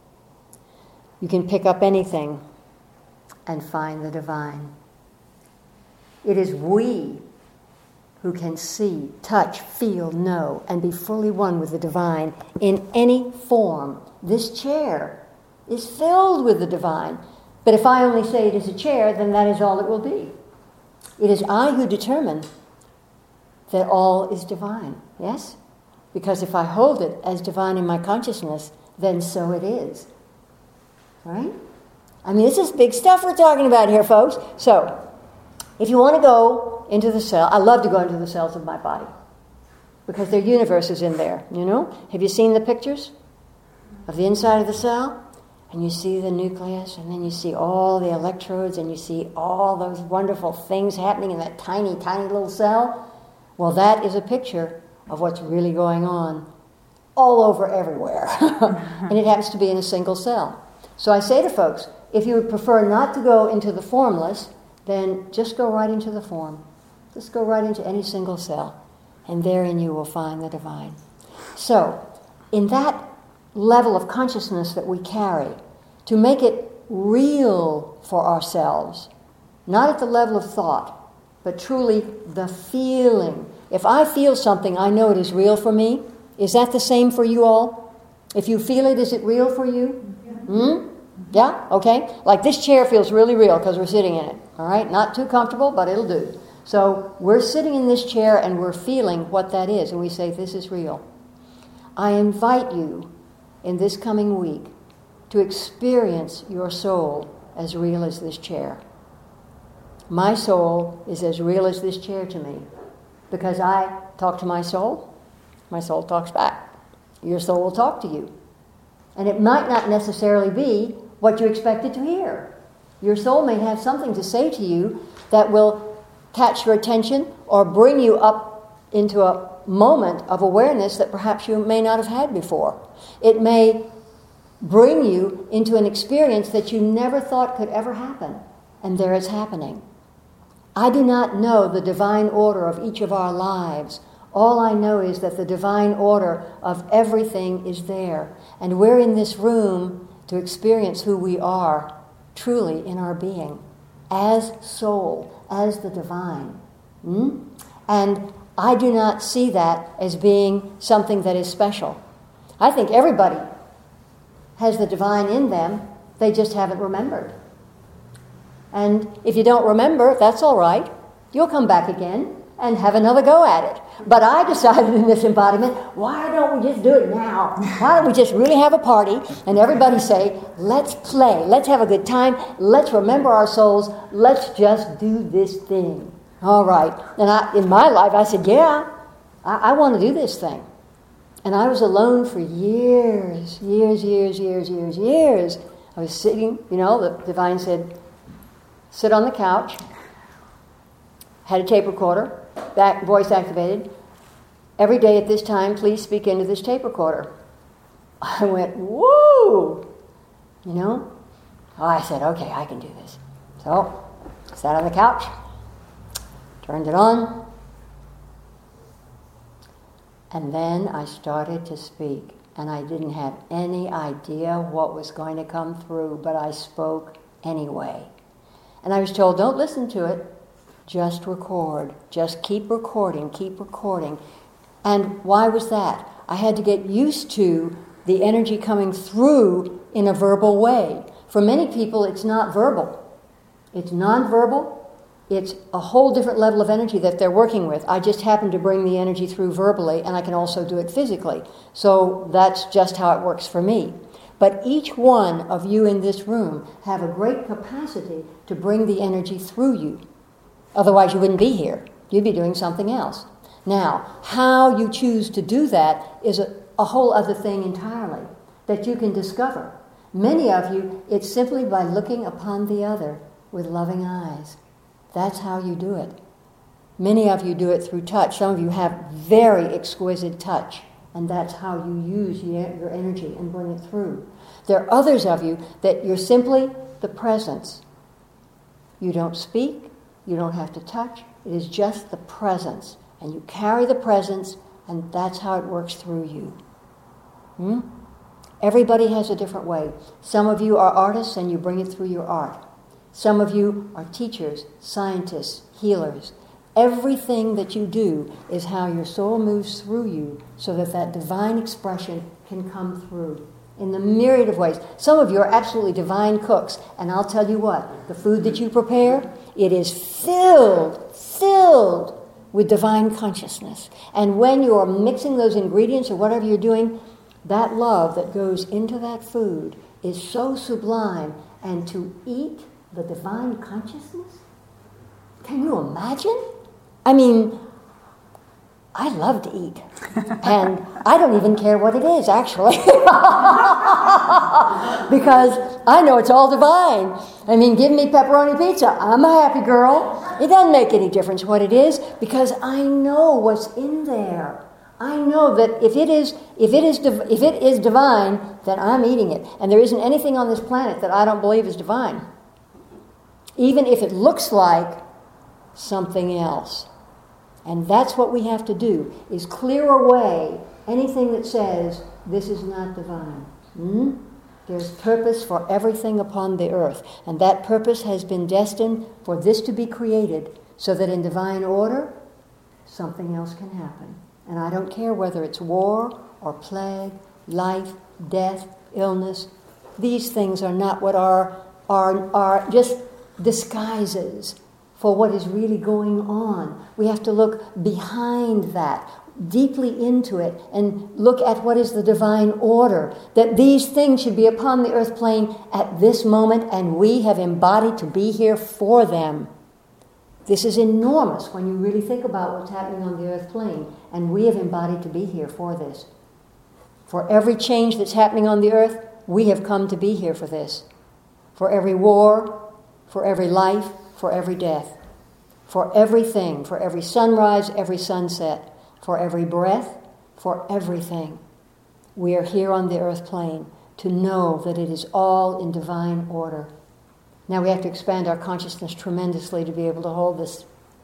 You can pick up anything and find the divine. It is we who can see, touch, feel, know, and be fully one with the divine in any form. This chair is filled with the divine. But if I only say it is a chair, then that is all it will be. It is I who determine that all is divine, yes? Because if I hold it as divine in my consciousness, then so it is. Right? I mean, this is big stuff we're talking about here, folks. So, if you want to go into the cell, I love to go into the cells of my body because their universe is in there, you know? Have you seen the pictures of the inside of the cell? And you see the nucleus, and then you see all the electrodes, and you see all those wonderful things happening in that tiny, tiny little cell. Well, that is a picture of what's really going on all over everywhere. And it happens to be in a single cell. So I say to folks, if you would prefer not to go into the formless, then just go right into the form. Just go right into any single cell, and therein you will find the divine. So, in that level of consciousness that we carry, to make it real for ourselves, not at the level of thought, but truly the feeling. If I feel something, I know it is real for me. Is that the same for you all? If you feel it, is it real for you? Yeah? Okay? Like this chair feels really real because we're sitting in it. All right? Not too comfortable, but it'll do. So we're sitting in this chair and we're feeling what that is, and we say, this is real. I invite you in this coming week to experience your soul as real as this chair. My soul is as real as this chair to me because I talk to my soul talks back. Your soul will talk to you. And it might not necessarily be what you expected to hear. Your soul may have something to say to you that will catch your attention or bring you up into a moment of awareness that perhaps you may not have had before. It may bring you into an experience that you never thought could ever happen, and there it's happening. I do not know the divine order of each of our lives. All I know is that the divine order of everything is there, and we're in this room to experience who we are truly in our being, as soul, as the divine. And I do not see that as being something that is special. I think everybody has the divine in them, they just haven't remembered. And if you don't remember, that's all right. You'll come back again and have another go at it. But I decided in this embodiment, why don't we just do it now? Why don't we just really have a party and everybody say, let's play, let's have a good time, let's remember our souls, let's just do this thing. All right. And in my life, I said, yeah, I want to do this thing. And I was alone for years. I was sitting, the divine said, sit on the couch, had a tape recorder, back voice activated. Every day at this time, please speak into this tape recorder. I went, woo! I said, okay, I can do this. So, sat on the couch, turned it on, and then I started to speak. And I didn't have any idea what was going to come through, but I spoke anyway. And I was told, don't listen to it, just record. Just keep recording. And why was that? I had to get used to the energy coming through in a verbal way. For many people, it's not verbal. It's nonverbal. It's a whole different level of energy that they're working with. I just happen to bring the energy through verbally, and I can also do it physically. So that's just how it works for me. But each one of you in this room have a great capacity to bring the energy through you. Otherwise, you wouldn't be here. You'd be doing something else. Now, how you choose to do that is a whole other thing entirely that you can discover. Many of you, it's simply by looking upon the other with loving eyes. That's how you do it. Many of you do it through touch. Some of you have very exquisite touch, and that's how you use your energy and bring it through. There are others of you that you're simply the presence. You don't speak. You don't have to touch. It is just the presence. And you carry the presence, and that's how it works through you. Everybody has a different way. Some of you are artists, and you bring it through your art. Some of you are teachers, scientists, healers. Everything that you do is how your soul moves through you so that that divine expression can come through in the myriad of ways. Some of you are absolutely divine cooks, and I'll tell you what, the food that you prepare, it is filled with divine consciousness. And when you are mixing those ingredients or whatever you're doing, that love that goes into that food is so sublime. And to eat the divine consciousness, can you imagine? I mean, I love to eat. And I don't even care what it is, actually. Because I know it's all divine. I mean, give me pepperoni pizza. I'm a happy girl. It doesn't make any difference what it is, because I know what's in there. I know that if it is divine, then I'm eating it. And there isn't anything on this planet that I don't believe is divine. Even if it looks like something else. And that's what we have to do, is clear away anything that says this is not divine. There's purpose for everything upon the earth. And that purpose has been destined for this to be created so that in divine order, something else can happen. And I don't care whether it's war or plague, life, death, illness. These things are not what are just disguises for what is really going on. We have to look behind that, deeply into it, and look at what is the divine order, that these things should be upon the earth plane at this moment, and we have embodied to be here for them. This is enormous when you really think about what's happening on the earth plane, and we have embodied to be here for this. For every change that's happening on the earth, we have come to be here for this. For every war, for every life, for every death, for everything, for every sunrise, every sunset, for every breath, for everything. We are here on the earth plane to know that it is all in divine order. Now we have to expand our consciousness tremendously to be able to hold this.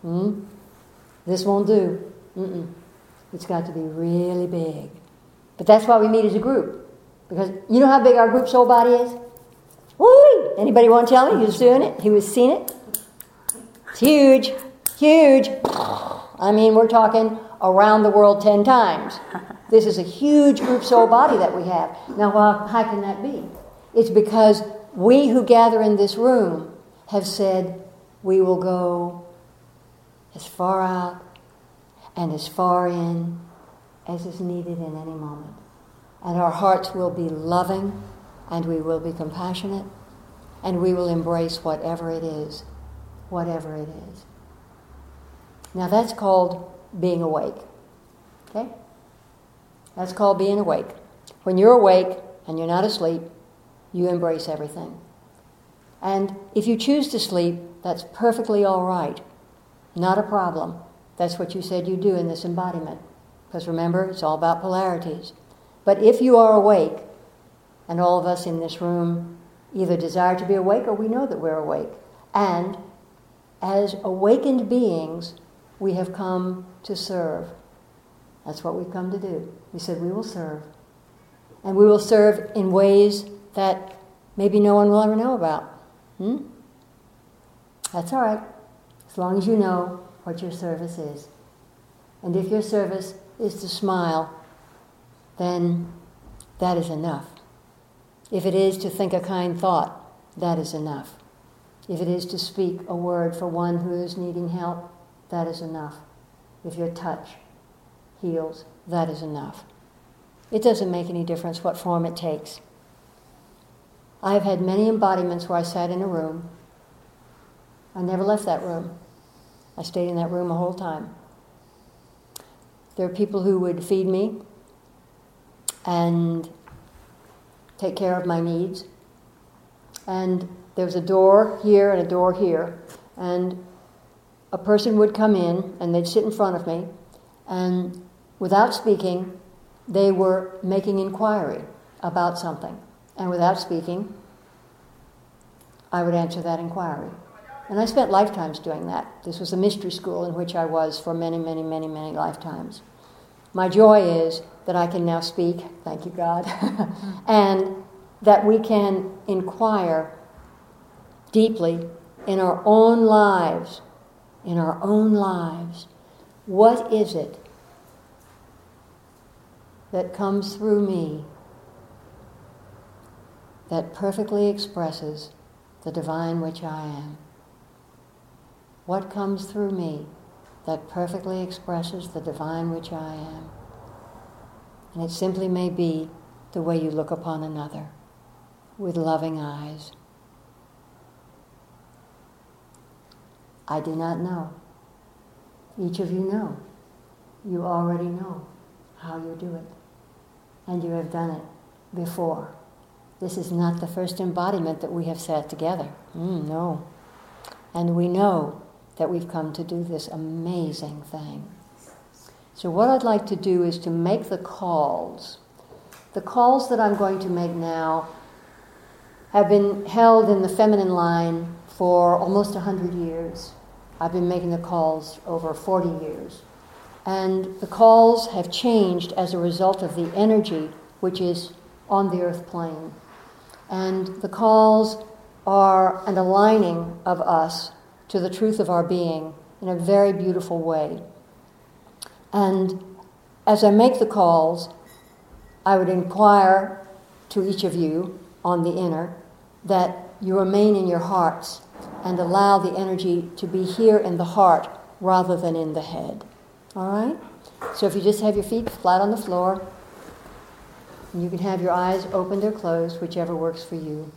This won't do. It's got to be really big. But that's why we meet as a group. Because you know how big our group soul body is? Woo! Anybody want to tell me? He was doing it? He was seeing it? It's huge. Huge. I mean, we're talking around the world 10 times. This is a huge group soul body that we have. Now, how can that be? It's because we who gather in this room have said we will go as far out and as far in as is needed in any moment. And our hearts will be loving, and we will be compassionate, and we will embrace whatever it is. Whatever it is. Now that's called being awake. Okay? That's called being awake. When you're awake and you're not asleep, you embrace everything. And if you choose to sleep, that's perfectly all right. Not a problem. That's what you said you do in this embodiment. Because remember, it's all about polarities. But if you are awake, and all of us in this room either desire to be awake or we know that we're awake, and as awakened beings, we have come to serve. That's what we've come to do. We said we will serve. And we will serve in ways that maybe no one will ever know about. That's all right, as long as you know what your service is. And if your service is to smile, then that is enough. If it is to think a kind thought, that is enough. If it is to speak a word for one who is needing help, that is enough. If your touch heals, that is enough. It doesn't make any difference what form it takes. I have had many embodiments where I sat in a room. I never left that room. I stayed in that room the whole time. There are people who would feed me and take care of my needs. And there was a door here and a door here. And a person would come in and they'd sit in front of me. And without speaking, they were making inquiry about something. And without speaking, I would answer that inquiry. And I spent lifetimes doing that. This was a mystery school in which I was for many, many, many, many lifetimes. My joy is that I can now speak, thank you God, and that we can inquire deeply in our own lives, what is it that comes through me that perfectly expresses the divine which I am? What comes through me that perfectly expresses the divine which I am? And it simply may be the way you look upon another with loving eyes. I do not know. Each of you know. You already know how you do it. And you have done it before. This is not the first embodiment that we have sat together. No. And we know that we've come to do this amazing thing. So what I'd like to do is to make the calls. The calls that I'm going to make now have been held in the feminine line for almost 100 years. I've been making the calls over 40 years. And the calls have changed as a result of the energy which is on the earth plane. And the calls are an aligning of us to the truth of our being in a very beautiful way. And as I make the calls, I would inquire to each of you on the inner that you remain in your hearts and allow the energy to be here in the heart rather than in the head. All right? So if you just have your feet flat on the floor, and you can have your eyes opened or closed, whichever works for you.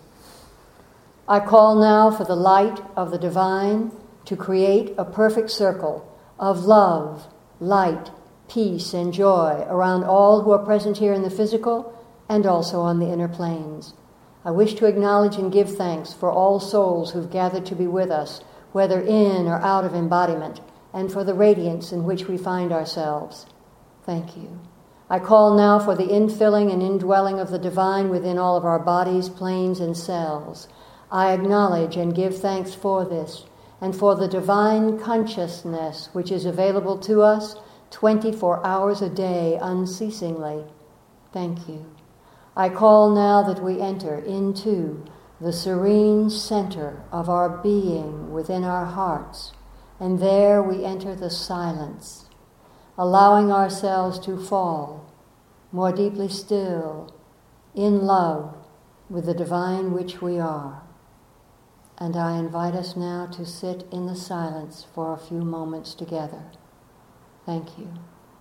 I call now for the light of the divine to create a perfect circle of love, light, peace, and joy around all who are present here in the physical and also on the inner planes. I wish to acknowledge and give thanks for all souls who've gathered to be with us, whether in or out of embodiment, and for the radiance in which we find ourselves. Thank you. I call now for the infilling and indwelling of the divine within all of our bodies, planes, and cells. I acknowledge and give thanks for this, and for the divine consciousness which is available to us 24 hours a day unceasingly. Thank you. I call now that we enter into the serene center of our being within our hearts, and there we enter the silence, allowing ourselves to fall more deeply still in love with the divine which we are. And I invite us now to sit in the silence for a few moments together. Thank you.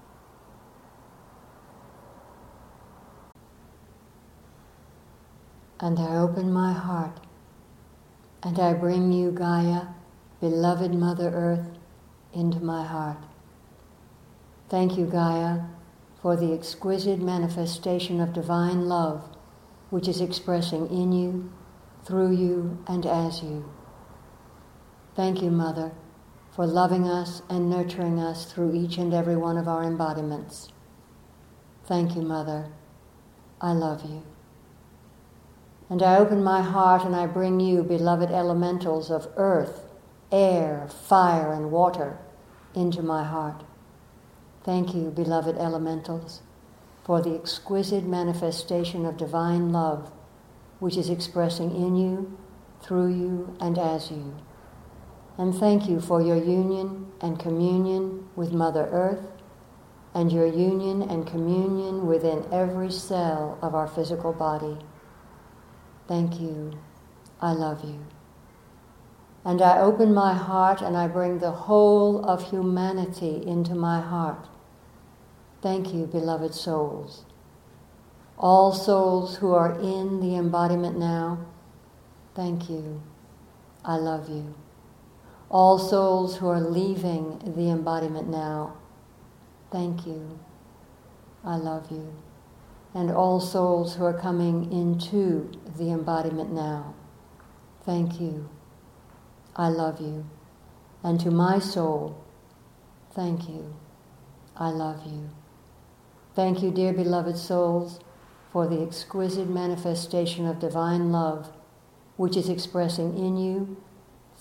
And I open my heart, and I bring you, Gaia, beloved Mother Earth, into my heart. Thank you, Gaia, for the exquisite manifestation of divine love, which is expressing in you, through you, and as you. Thank you, Mother, for loving us and nurturing us through each and every one of our embodiments. Thank you, Mother. I love you. And I open my heart and I bring you, beloved elementals of earth, air, fire, and water, into my heart. Thank you, beloved elementals, for the exquisite manifestation of divine love, which is expressing in you, through you, and as you. And thank you for your union and communion with Mother Earth, and your union and communion within every cell of our physical body. Thank you. I love you. And I open my heart and I bring the whole of humanity into my heart. Thank you, beloved souls. All souls who are in the embodiment now, thank you. I love you. All souls who are leaving the embodiment now, thank you. I love you. And all souls who are coming into the embodiment now, thank you. I love you. And to my soul, thank you. I love you. Thank you, dear beloved souls, for the exquisite manifestation of divine love, which is expressing in you,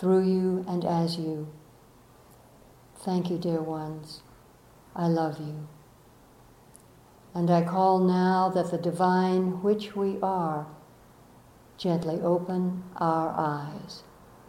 through you and as you. Thank you, dear ones. I love you. And I call now that the divine which we are gently open our eyes.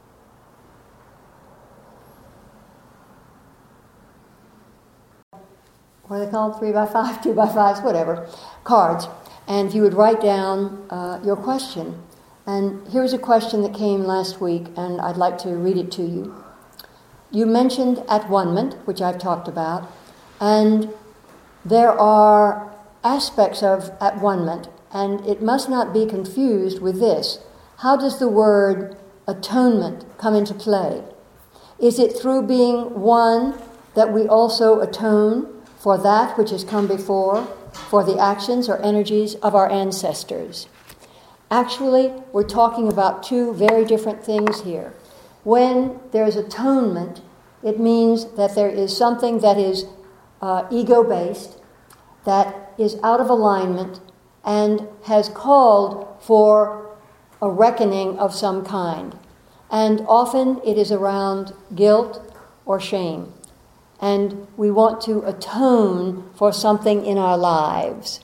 What are they called? 3x5, 2x5s, whatever. Cards. And if you would write down your question. And here's a question that came last week, and I'd like to read it to you. You mentioned at-one-ment, which I've talked about, and there are aspects of at-one-ment, and it must not be confused with this. How does the word atonement come into play? Is it through being one that we also atone for that which has come before, for the actions or energies of our ancestors? Actually, we're talking about two very different things here. When there's atonement, it means that there is something that is ego-based, that is out of alignment, and has called for a reckoning of some kind. And often it is around guilt or shame. And we want to atone for something in our lives.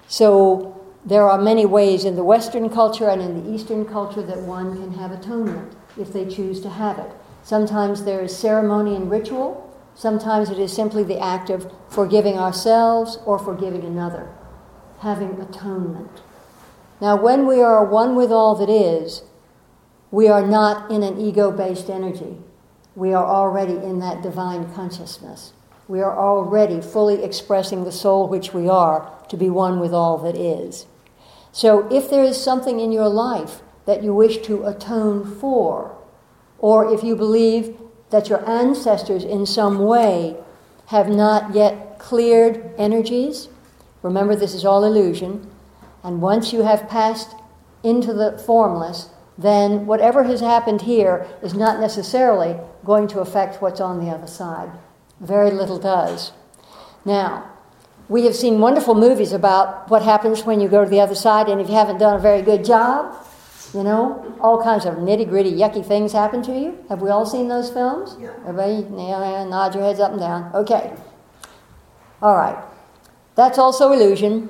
So there are many ways in the Western culture and in the Eastern culture that one can have atonement if they choose to have it. Sometimes there is ceremony and ritual. Sometimes it is simply the act of forgiving ourselves or forgiving another, having atonement. Now, when we are one with all that is, we are not in an ego-based energy. We are already in that divine consciousness. We are already fully expressing the soul which we are to be one with all that is. So if there is something in your life that you wish to atone for, or if you believe that your ancestors in some way have not yet cleared energies, remember this is all illusion, and once you have passed into the formless, then whatever has happened here is not necessarily going to affect what's on the other side. Very little does. Now, we have seen wonderful movies about what happens when you go to the other side, and if you haven't done a very good job, you know, all kinds of nitty-gritty, yucky things happen to you. Have we all seen those films? Yeah. Everybody, nod your heads up and down. Okay. All right. That's also illusion.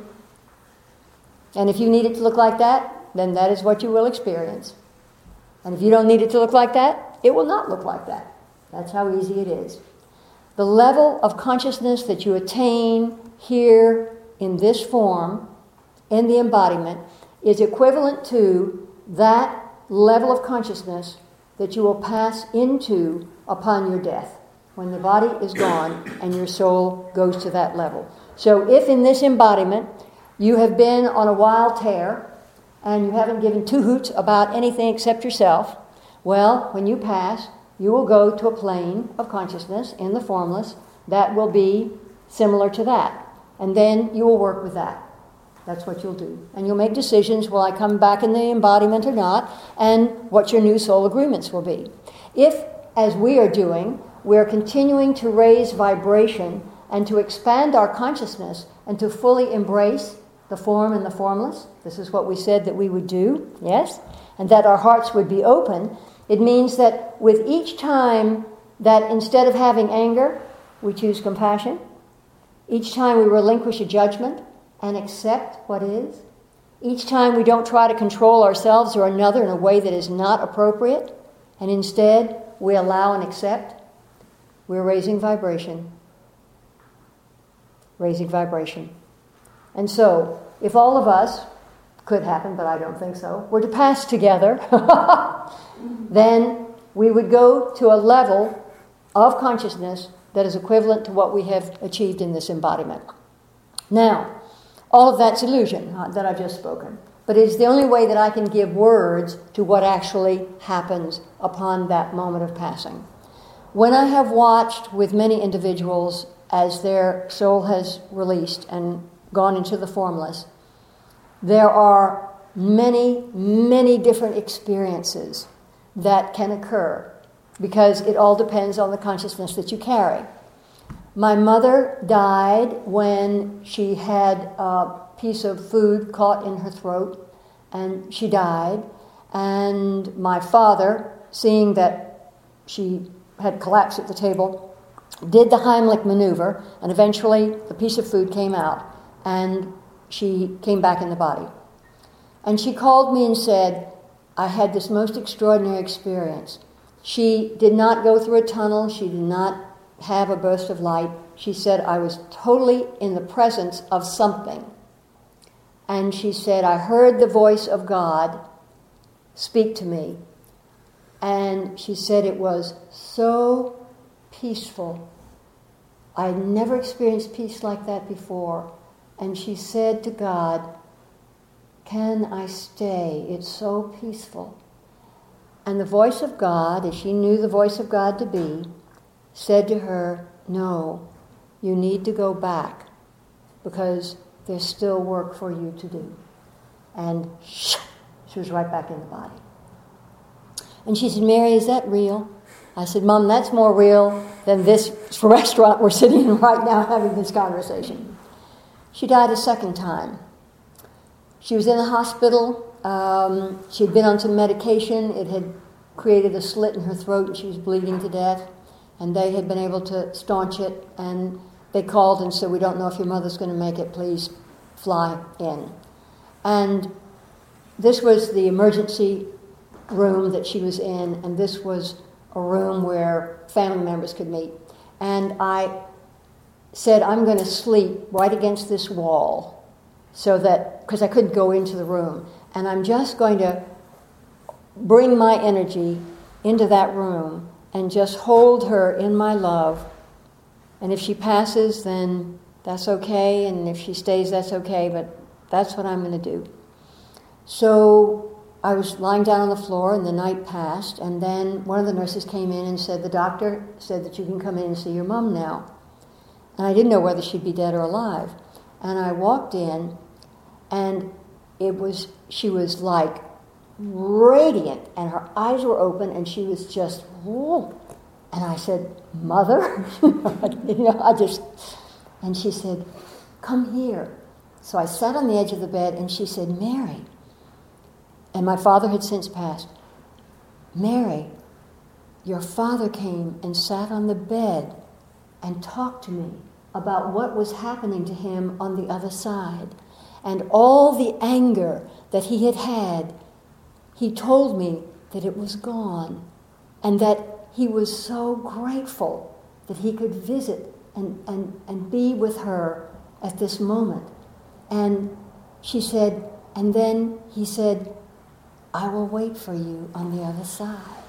And if you need it to look like that, then that is what you will experience. And if you don't need it to look like that, it will not look like that. That's how easy it is. The level of consciousness that you attain here in this form, in the embodiment, is equivalent to that level of consciousness that you will pass into upon your death, when the body is gone and your soul goes to that level. So if in this embodiment you have been on a wild tear and you haven't given two hoots about anything except yourself, well, when you pass, you will go to a plane of consciousness in the formless that will be similar to that. And then you will work with that. That's what you'll do. And you'll make decisions, will I come back in the embodiment or not, and what your new soul agreements will be. If, as we are doing, we're continuing to raise vibration and to expand our consciousness and to fully embrace the form and the formless, this is what we said that we would do, yes? And that our hearts would be open, it means that with each time that instead of having anger, we choose compassion, each time we relinquish a judgment and accept what is, each time we don't try to control ourselves or another in a way that is not appropriate, and instead we allow and accept, we're raising vibration. Raising vibration. And so, if all of us, could happen, but I don't think so, were to pass together, then we would go to a level of consciousness that is equivalent to what we have achieved in this embodiment. Now, all of that's illusion that I've just spoken, but it is the only way that I can give words to what actually happens upon that moment of passing. When I have watched with many individuals as their soul has released and gone into the formless, there are many, many different experiences that can occur because it all depends on the consciousness that you carry. My mother died when she had a piece of food caught in her throat, and she died. And my father, seeing that she had collapsed at the table, did the Heimlich maneuver, and eventually the piece of food came out, and she came back in the body. And she called me and said, I had this most extraordinary experience. She did not go through a tunnel. She did not have a burst of light. She said, I was totally in the presence of something. And she said, I heard the voice of God speak to me. And she said it was so peaceful. I had never experienced peace like that before. And she said to God, can I stay? It's so peaceful. And the voice of God, as she knew the voice of God to be, said to her, no, you need to go back because there's still work for you to do. And she was right back in the body. And she said, Mary, is that real? I said, Mom, that's more real than this restaurant we're sitting in right now having this conversation. She died a second time. She was in the hospital. She had been on some medication. It had created a slit in her throat and she was bleeding to death. And they had been able to staunch it. And they called and said, we don't know if your mother's going to make it. Please fly in. And this was the emergency room that she was in. And this was a room where family members could meet. And I said, I'm going to sleep right against this wall. So that, because I couldn't go into the room. And I'm just going to bring my energy into that room and just hold her in my love. And if she passes, then that's okay. And if she stays, that's okay. But that's what I'm going to do. So I was lying down on the floor and the night passed. And then one of the nurses came in and said, the doctor said that you can come in and see your mom now. And I didn't know whether she'd be dead or alive. And I walked in, and she was like radiant, and her eyes were open, and she was just, whoa. And I said, Mother? And she said, come here. So I sat on the edge of the bed, and she said, Mary. And my father had since passed. Mary, your father came and sat on the bed and talked to me about what was happening to him on the other side. And all the anger that he had had, he told me that it was gone. And that he was so grateful that he could visit and be with her at this moment. And she said, and then he said, I will wait for you on the other side.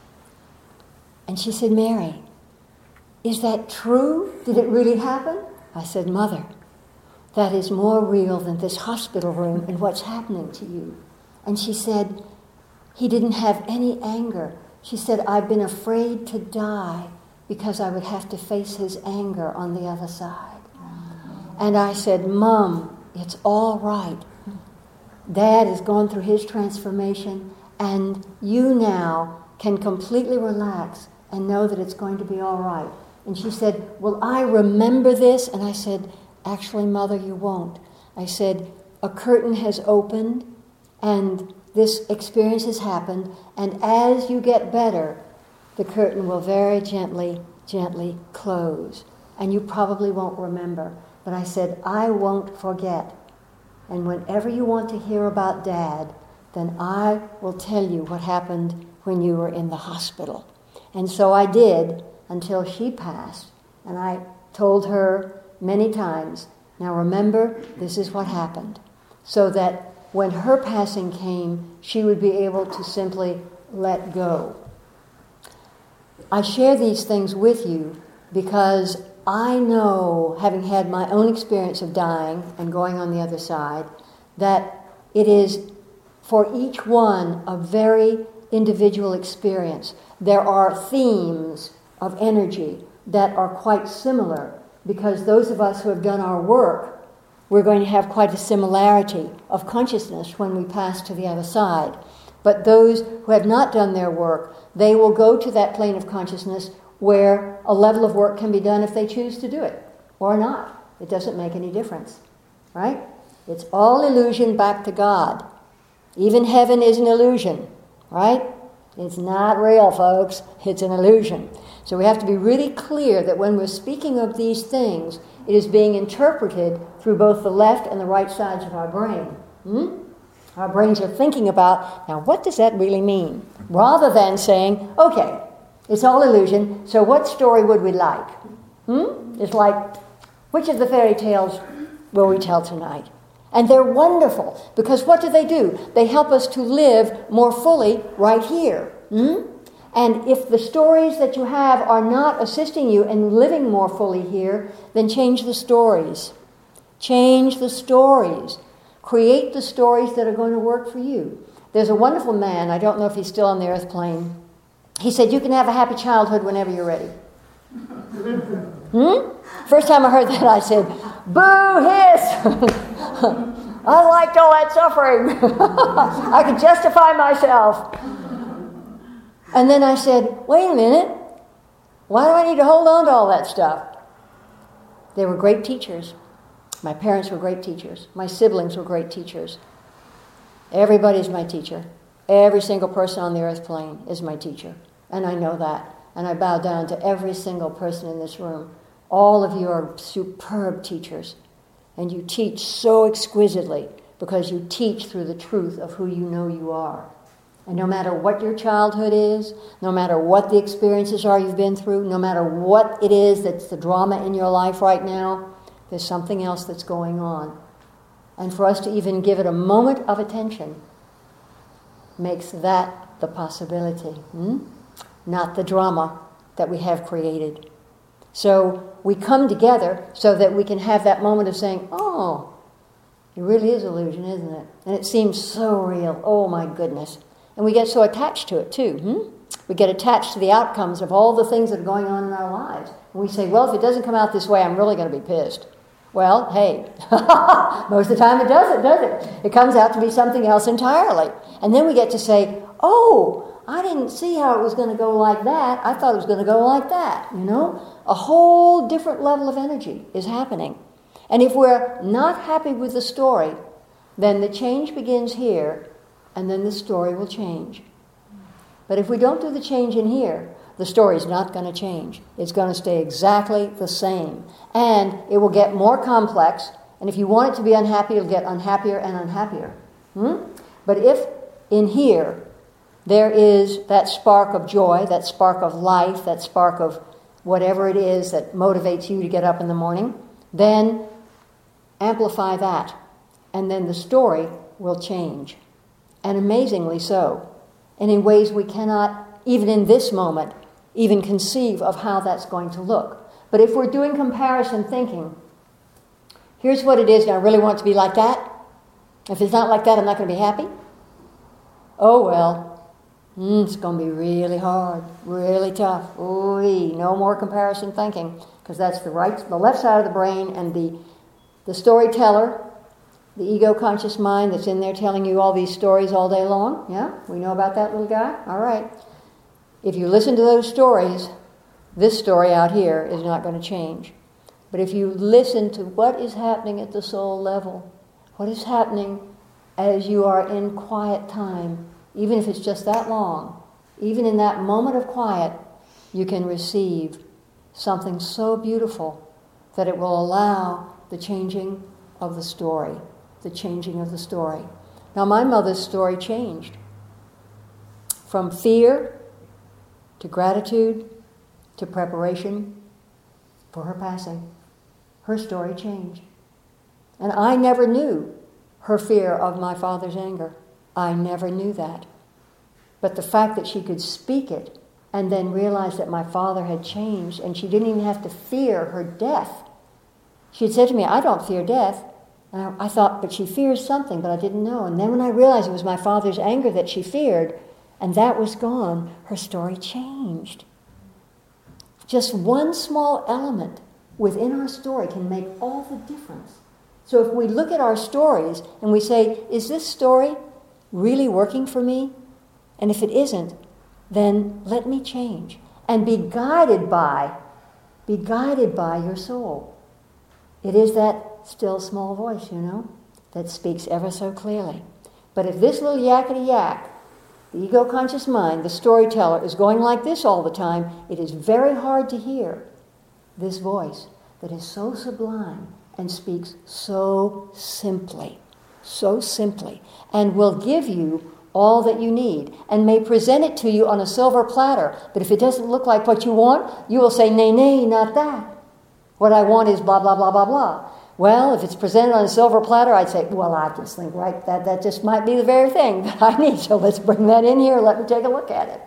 And she said, Mary, is that true? Did it really happen? I said, Mother, that is more real than this hospital room and what's happening to you. And she said, he didn't have any anger. She said, I've been afraid to die because I would have to face his anger on the other side. And I said, Mom, it's all right. Dad has gone through his transformation, and you now can completely relax and know that it's going to be all right. And she said, will I remember this? And I said, actually, Mother, you won't. I said, a curtain has opened, and this experience has happened, and as you get better, the curtain will very gently, gently close. And you probably won't remember. But I said, I won't forget. And whenever you want to hear about Dad, then I will tell you what happened when you were in the hospital. And so I did until she passed. And I told her many times, now remember, this is what happened. So that when her passing came, she would be able to simply let go. I share these things with you because I know, having had my own experience of dying and going on the other side, that it is for each one a very individual experience. There are themes of energy that are quite similar because those of us who have done our work, we're going to have quite a similarity of consciousness when we pass to the other side. But those who have not done their work, they will go to that plane of consciousness where a level of work can be done if they choose to do it, or not. It doesn't make any difference, right? It's all illusion back to God. Even heaven is an illusion, right? It's not real, folks. It's an illusion. So we have to be really clear that when we're speaking of these things, it is being interpreted through both the left and the right sides of our brain. Our brains are thinking about, now what does that really mean? Rather than saying, okay, it's all illusion, so what story would we like? It's like, which of the fairy tales will we tell tonight? And they're wonderful, because what do? They help us to live more fully right here. And if the stories that you have are not assisting you in living more fully here, then change the stories. Change the stories. Create the stories that are going to work for you. There's a wonderful man, I don't know if he's still on the earth plane. He said, you can have a happy childhood whenever you're ready. First time I heard that, I said, boo, hiss! I liked all that suffering. I could justify myself. And then I said, wait a minute. Why do I need to hold on to all that stuff? They were great teachers. My parents were great teachers. My siblings were great teachers. Everybody's my teacher. Every single person on the earth plane is my teacher. And I know that. And I bow down to every single person in this room. All of you are superb teachers. And you teach so exquisitely because you teach through the truth of who you know you are. And no matter what your childhood is, no matter what the experiences are you've been through, no matter what it is that's the drama in your life right now, there's something else that's going on. And for us to even give it a moment of attention makes that the possibility, not the drama that we have created. So we come together so that we can have that moment of saying, oh, it really is illusion, isn't it? And it seems so real. Oh, my goodness. And we get so attached to it, too. We get attached to the outcomes of all the things that are going on in our lives. And we say, well, if it doesn't come out this way, I'm really going to be pissed. Well, hey, most of the time it doesn't, does it? It comes out to be something else entirely. And then we get to say, oh, I didn't see how it was going to go like that. I thought it was going to go like that, A whole different level of energy is happening. And if we're not happy with the story, then the change begins here, and then the story will change. But if we don't do the change in here, the story is not going to change. It's going to stay exactly the same. And it will get more complex, and if you want it to be unhappy, it'll get unhappier and unhappier. But if in here there is that spark of joy, that spark of life, that spark of whatever it is that motivates you to get up in the morning, then amplify that, and then the story will change. And amazingly so. And in ways we cannot, even in this moment, even conceive of how that's going to look. But if we're doing comparison thinking, here's what it is, and I really want it to be like that. If it's not like that, I'm not going to be happy. Oh, well, it's going to be really hard, really tough. Ooh, no more comparison thinking, because that's the left side of the brain, and the storyteller, the ego-conscious mind that's in there telling you all these stories all day long. Yeah, we know about that little guy? All right. If you listen to those stories, this story out here is not going to change. But if you listen to what is happening at the soul level, what is happening as you are in quiet time, even if it's just that long, even in that moment of quiet, you can receive something so beautiful that it will allow the changing of the story. The changing of the story. Now, my mother's story changed. From fear to gratitude to preparation for her passing. Her story changed. And I never knew her fear of my father's anger. I never knew that. But the fact that she could speak it and then realize that my father had changed and she didn't even have to fear her death. She had said to me, I don't fear death. And I thought, but she fears something, but I didn't know. And then when I realized it was my father's anger that she feared, and that was gone, her story changed. Just one small element within our story can make all the difference. So if we look at our stories and we say, is this story really working for me? And if it isn't, then let me change. And be guided by your soul. It is that still small voice, that speaks ever so clearly. But if this little yakety yak the ego-conscious mind, the storyteller, is going like this all the time, it is very hard to hear this voice that is so sublime and speaks so simply, and will give you all that you need, and may present it to you on a silver platter. But if it doesn't look like what you want, you will say, nay, nay, not that. What I want is blah, blah, blah, blah, blah. Well, if it's presented on a silver platter, I'd say, well, I just think, right, that just might be the very thing that I need, so let's bring that in here, let me take a look at it.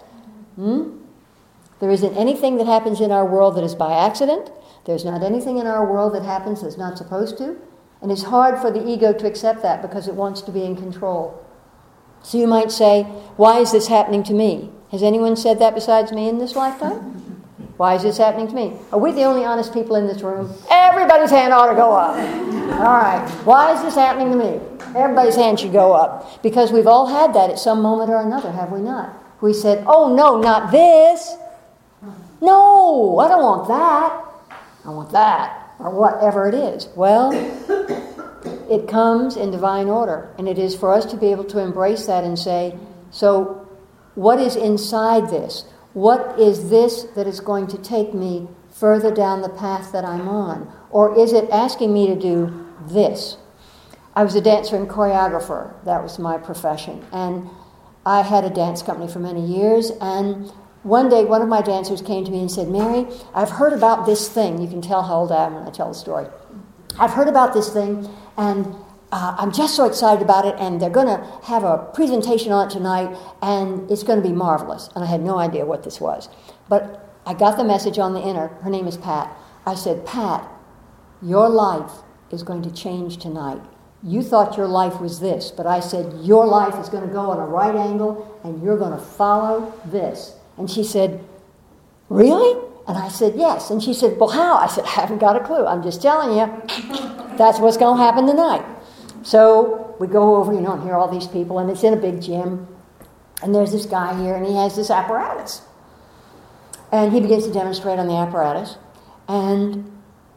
There isn't anything that happens in our world that is by accident. There's not anything in our world that happens that's not supposed to. And it's hard for the ego to accept that because it wants to be in control. So you might say, why is this happening to me? Has anyone said that besides me in this lifetime? Why is this happening to me? Are we the only honest people in this room? Everybody's hand ought to go up. All right. Why is this happening to me? Everybody's hand should go up. Because we've all had that at some moment or another, have we not? We said, oh, no, not this. No, I don't want that. I want that. Or whatever it is. Well, it comes in divine order. And it is for us to be able to embrace that and say, so what is inside this? What is this that is going to take me further down the path that I'm on? Or is it asking me to do this? I was a dancer and choreographer. That was my profession. And I had a dance company for many years. And one day, one of my dancers came to me and said, Mary, I've heard about this thing. You can tell how old I am when I tell the story. I've heard about this thing, and I'm just so excited about it, and they're going to have a presentation on it tonight, and it's going to be marvelous. And I had no idea what this was. But I got the message on the inner. Her name is Pat. I said, Pat, your life is going to change tonight. You thought your life was this, but I said, your life is going to go on a right angle, and you're going to follow this. And she said, really? And I said, yes. And she said, well, how? I said, I haven't got a clue. I'm just telling you. That's what's going to happen tonight. So we go over, and hear all these people, and it's in a big gym. And there's this guy here, and he has this apparatus. And he begins to demonstrate on the apparatus. And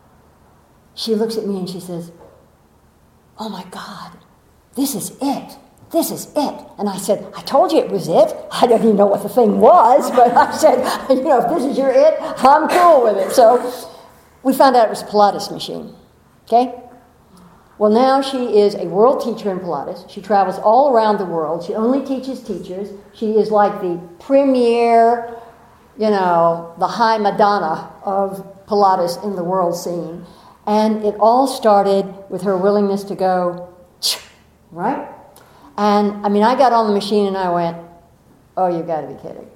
she looks at me and she says, oh my God, this is it. This is it. And I said, I told you it was it. I don't even know what the thing was, but I said, if this is your it, I'm cool with it. So we found out it was a Pilates machine. Okay? Well, now she is a world teacher in Pilates. She travels all around the world. She only teaches teachers. She is like the premier, the high Madonna of Pilates in the world scene. And it all started with her willingness to go, right? And, I got on the machine and I went, oh, you've got to be kidding.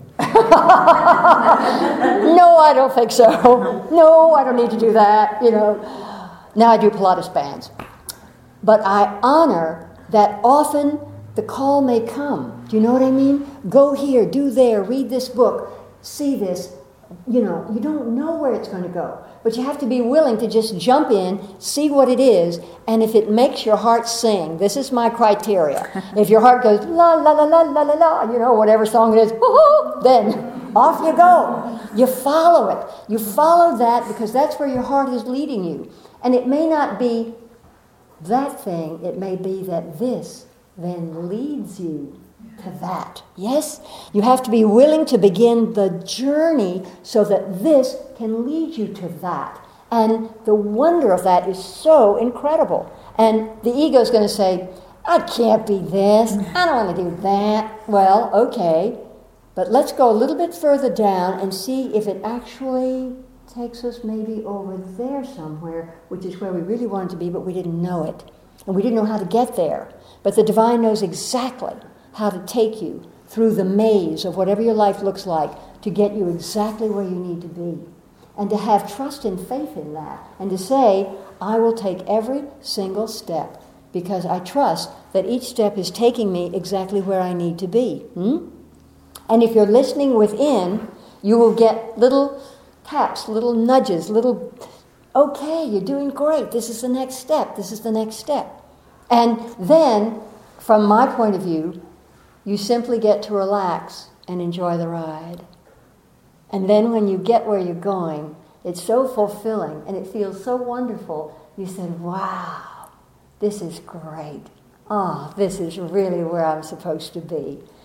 No, I don't think so. No, I don't need to do that, Now I do Pilates bands. But I honor that often the call may come. Do you know what I mean? Go here, do there, read this book, see this. You don't know where it's going to go. But you have to be willing to just jump in, see what it is, and if it makes your heart sing, this is my criteria. If your heart goes, la, la, la, la, la, la, la, whatever song it is, then off you go. You follow it. You follow that because that's where your heart is leading you. And it may not be that thing. It may be that this then leads you to that. Yes? You have to be willing to begin the journey so that this can lead you to that. And the wonder of that is so incredible. And the ego is going to say, I can't be this. I don't want to do that. Well, okay. But let's go a little bit further down and see if it actually takes us maybe over there somewhere, which is where we really wanted to be, but we didn't know it. And we didn't know how to get there. But the divine knows exactly how to take you through the maze of whatever your life looks like to get you exactly where you need to be. And to have trust and faith in that. And to say, I will take every single step because I trust that each step is taking me exactly where I need to be. And if you're listening within, you will get little taps, little nudges, okay, you're doing great. This is the next step. This is the next step. And then, from my point of view, you simply get to relax and enjoy the ride. And then when you get where you're going, it's so fulfilling and it feels so wonderful. You said, wow, this is great. This is really where I'm supposed to be.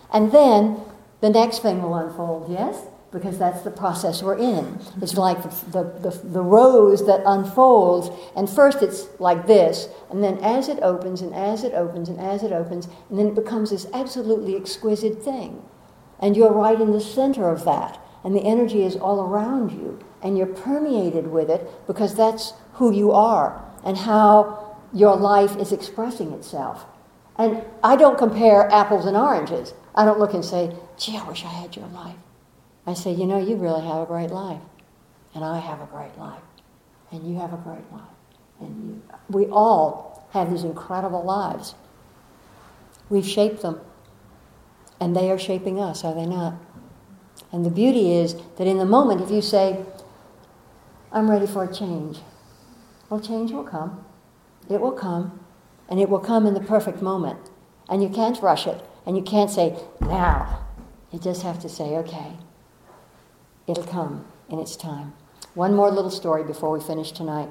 And then the next thing will unfold, yes? Because that's the process we're in. It's like the rose that unfolds, and first it's like this, and then as it opens, and as it opens, and as it opens, and then it becomes this absolutely exquisite thing. And you're right in the center of that, and the energy is all around you, and you're permeated with it because that's who you are and how your life is expressing itself. And I don't compare apples and oranges. I don't look and say, gee, I wish I had your life. I say, you know, you really have a great life. And I have a great life. And you have a great life. And we all have these incredible lives. We've shaped them. And they are shaping us, are they not? And the beauty is that in the moment, if you say, I'm ready for a change, well, change will come. It will come. And it will come in the perfect moment. And you can't rush it. And you can't say, now. You just have to say, okay, it'll come in its time. One more little story before we finish tonight.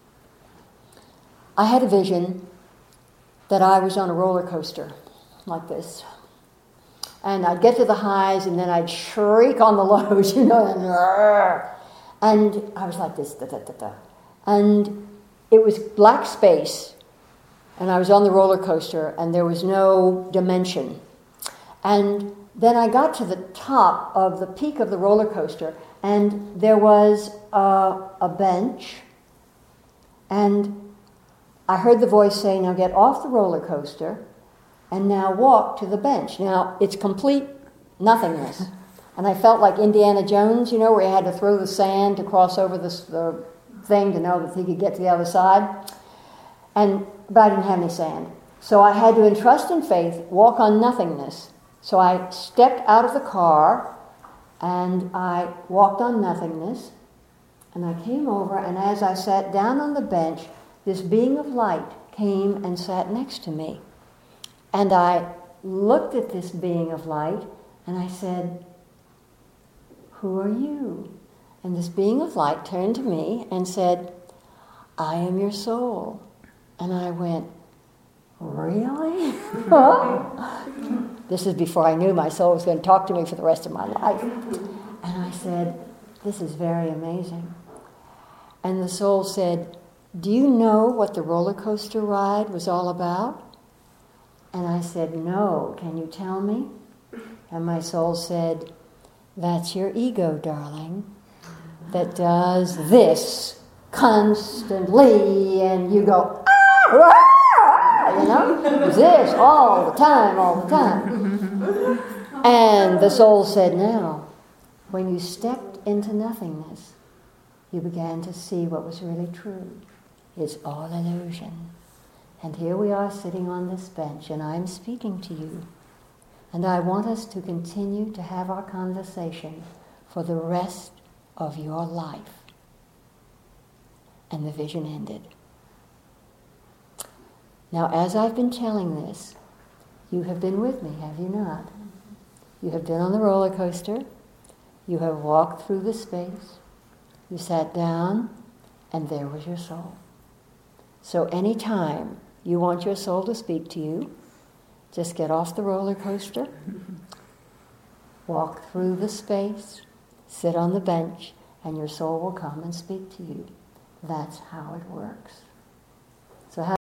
I had a vision that I was on a roller coaster like this. And I'd get to the highs, and then I'd shriek on the lows, you know, and I was like this, da-da-da-da. And it was black space, and I was on the roller coaster, and there was no dimension. And then I got to the top of the peak of the roller coaster, and there was a bench, and I heard the voice say, now get off the roller coaster, and now walk to the bench. Now, it's complete nothingness. And I felt like Indiana Jones, you know, where he had to throw the sand to cross over the thing to know that he could get to the other side. But I didn't have any sand. So I had to entrust in faith, walk on nothingness. So I stepped out of the car, and I walked on nothingness, and I came over, and as I sat down on the bench, this being of light came and sat next to me. And I looked at this being of light, and I said, who are you? And this being of light turned to me and said, I am your soul. And I went, really? This is before I knew my soul was going to talk to me for the rest of my life. And I said, this is very amazing. And the soul said, do you know what the roller coaster ride was all about? And I said, no, can you tell me? And my soul said, that's your ego, darling, that does this constantly, and you go, you know, this all the time. And the soul said, now, when you stepped into nothingness, you began to see what was really true. It's all illusion. And here we are sitting on this bench, and I'm speaking to you. And I want us to continue to have our conversation for the rest of your life. And the vision ended. Now, as I've been telling this, you have been with me, have you not? You have been on the roller coaster. You have walked through the space. You sat down, and there was your soul. So any time you want your soul to speak to you, just get off the roller coaster, walk through the space, sit on the bench, and your soul will come and speak to you. That's how it works. So how